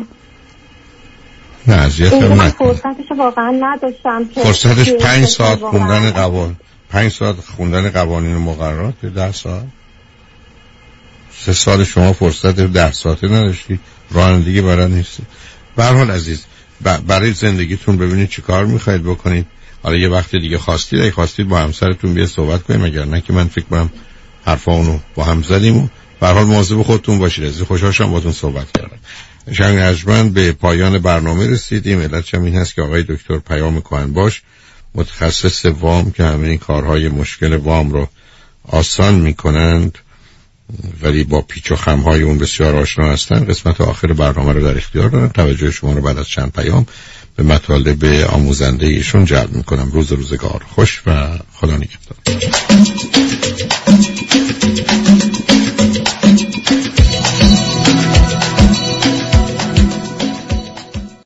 [SPEAKER 3] نه اذیتم نکن.
[SPEAKER 6] فرصتشو واقعا نداشتم.
[SPEAKER 3] فرصتش پنج ساعت خوندن قوانین پنج ساعت خوندن قوانین و مقررات ده ساعت. سه سال شما فرصت ده ساعته نداشتی، رانندگی بلد نیستی. به هر حال عزیز برای زندگیتون ببینید چی کار میخواید بکنید. حالا یه وقت دیگه خواستید اگه خواستید با همسرتون بیا صحبت کنیم، اگر نه که من فکر کنم حرفا اونو با هم زدیم. و به هر حال مواظب خودتون باشید. عزیز خوشحال شدم باهاتون صحبت کردم. شنگ نجمن به پایان برنامه رسیدیم. علتش هم این هست که آقای دکتر پیام کهنباش متخصص وام که همه این کارهای مشکل وام رو آسان میکنند ولی با پیچ و خم‌های اون بسیار آشنا هستن. قسمت آخر برنامه رو در اختیار دارن. توجه شما رو بعد از چند پیام به مطالب آموزنده ایشون جلب میکنم. روز روزگار خوش و خدا نگهدار.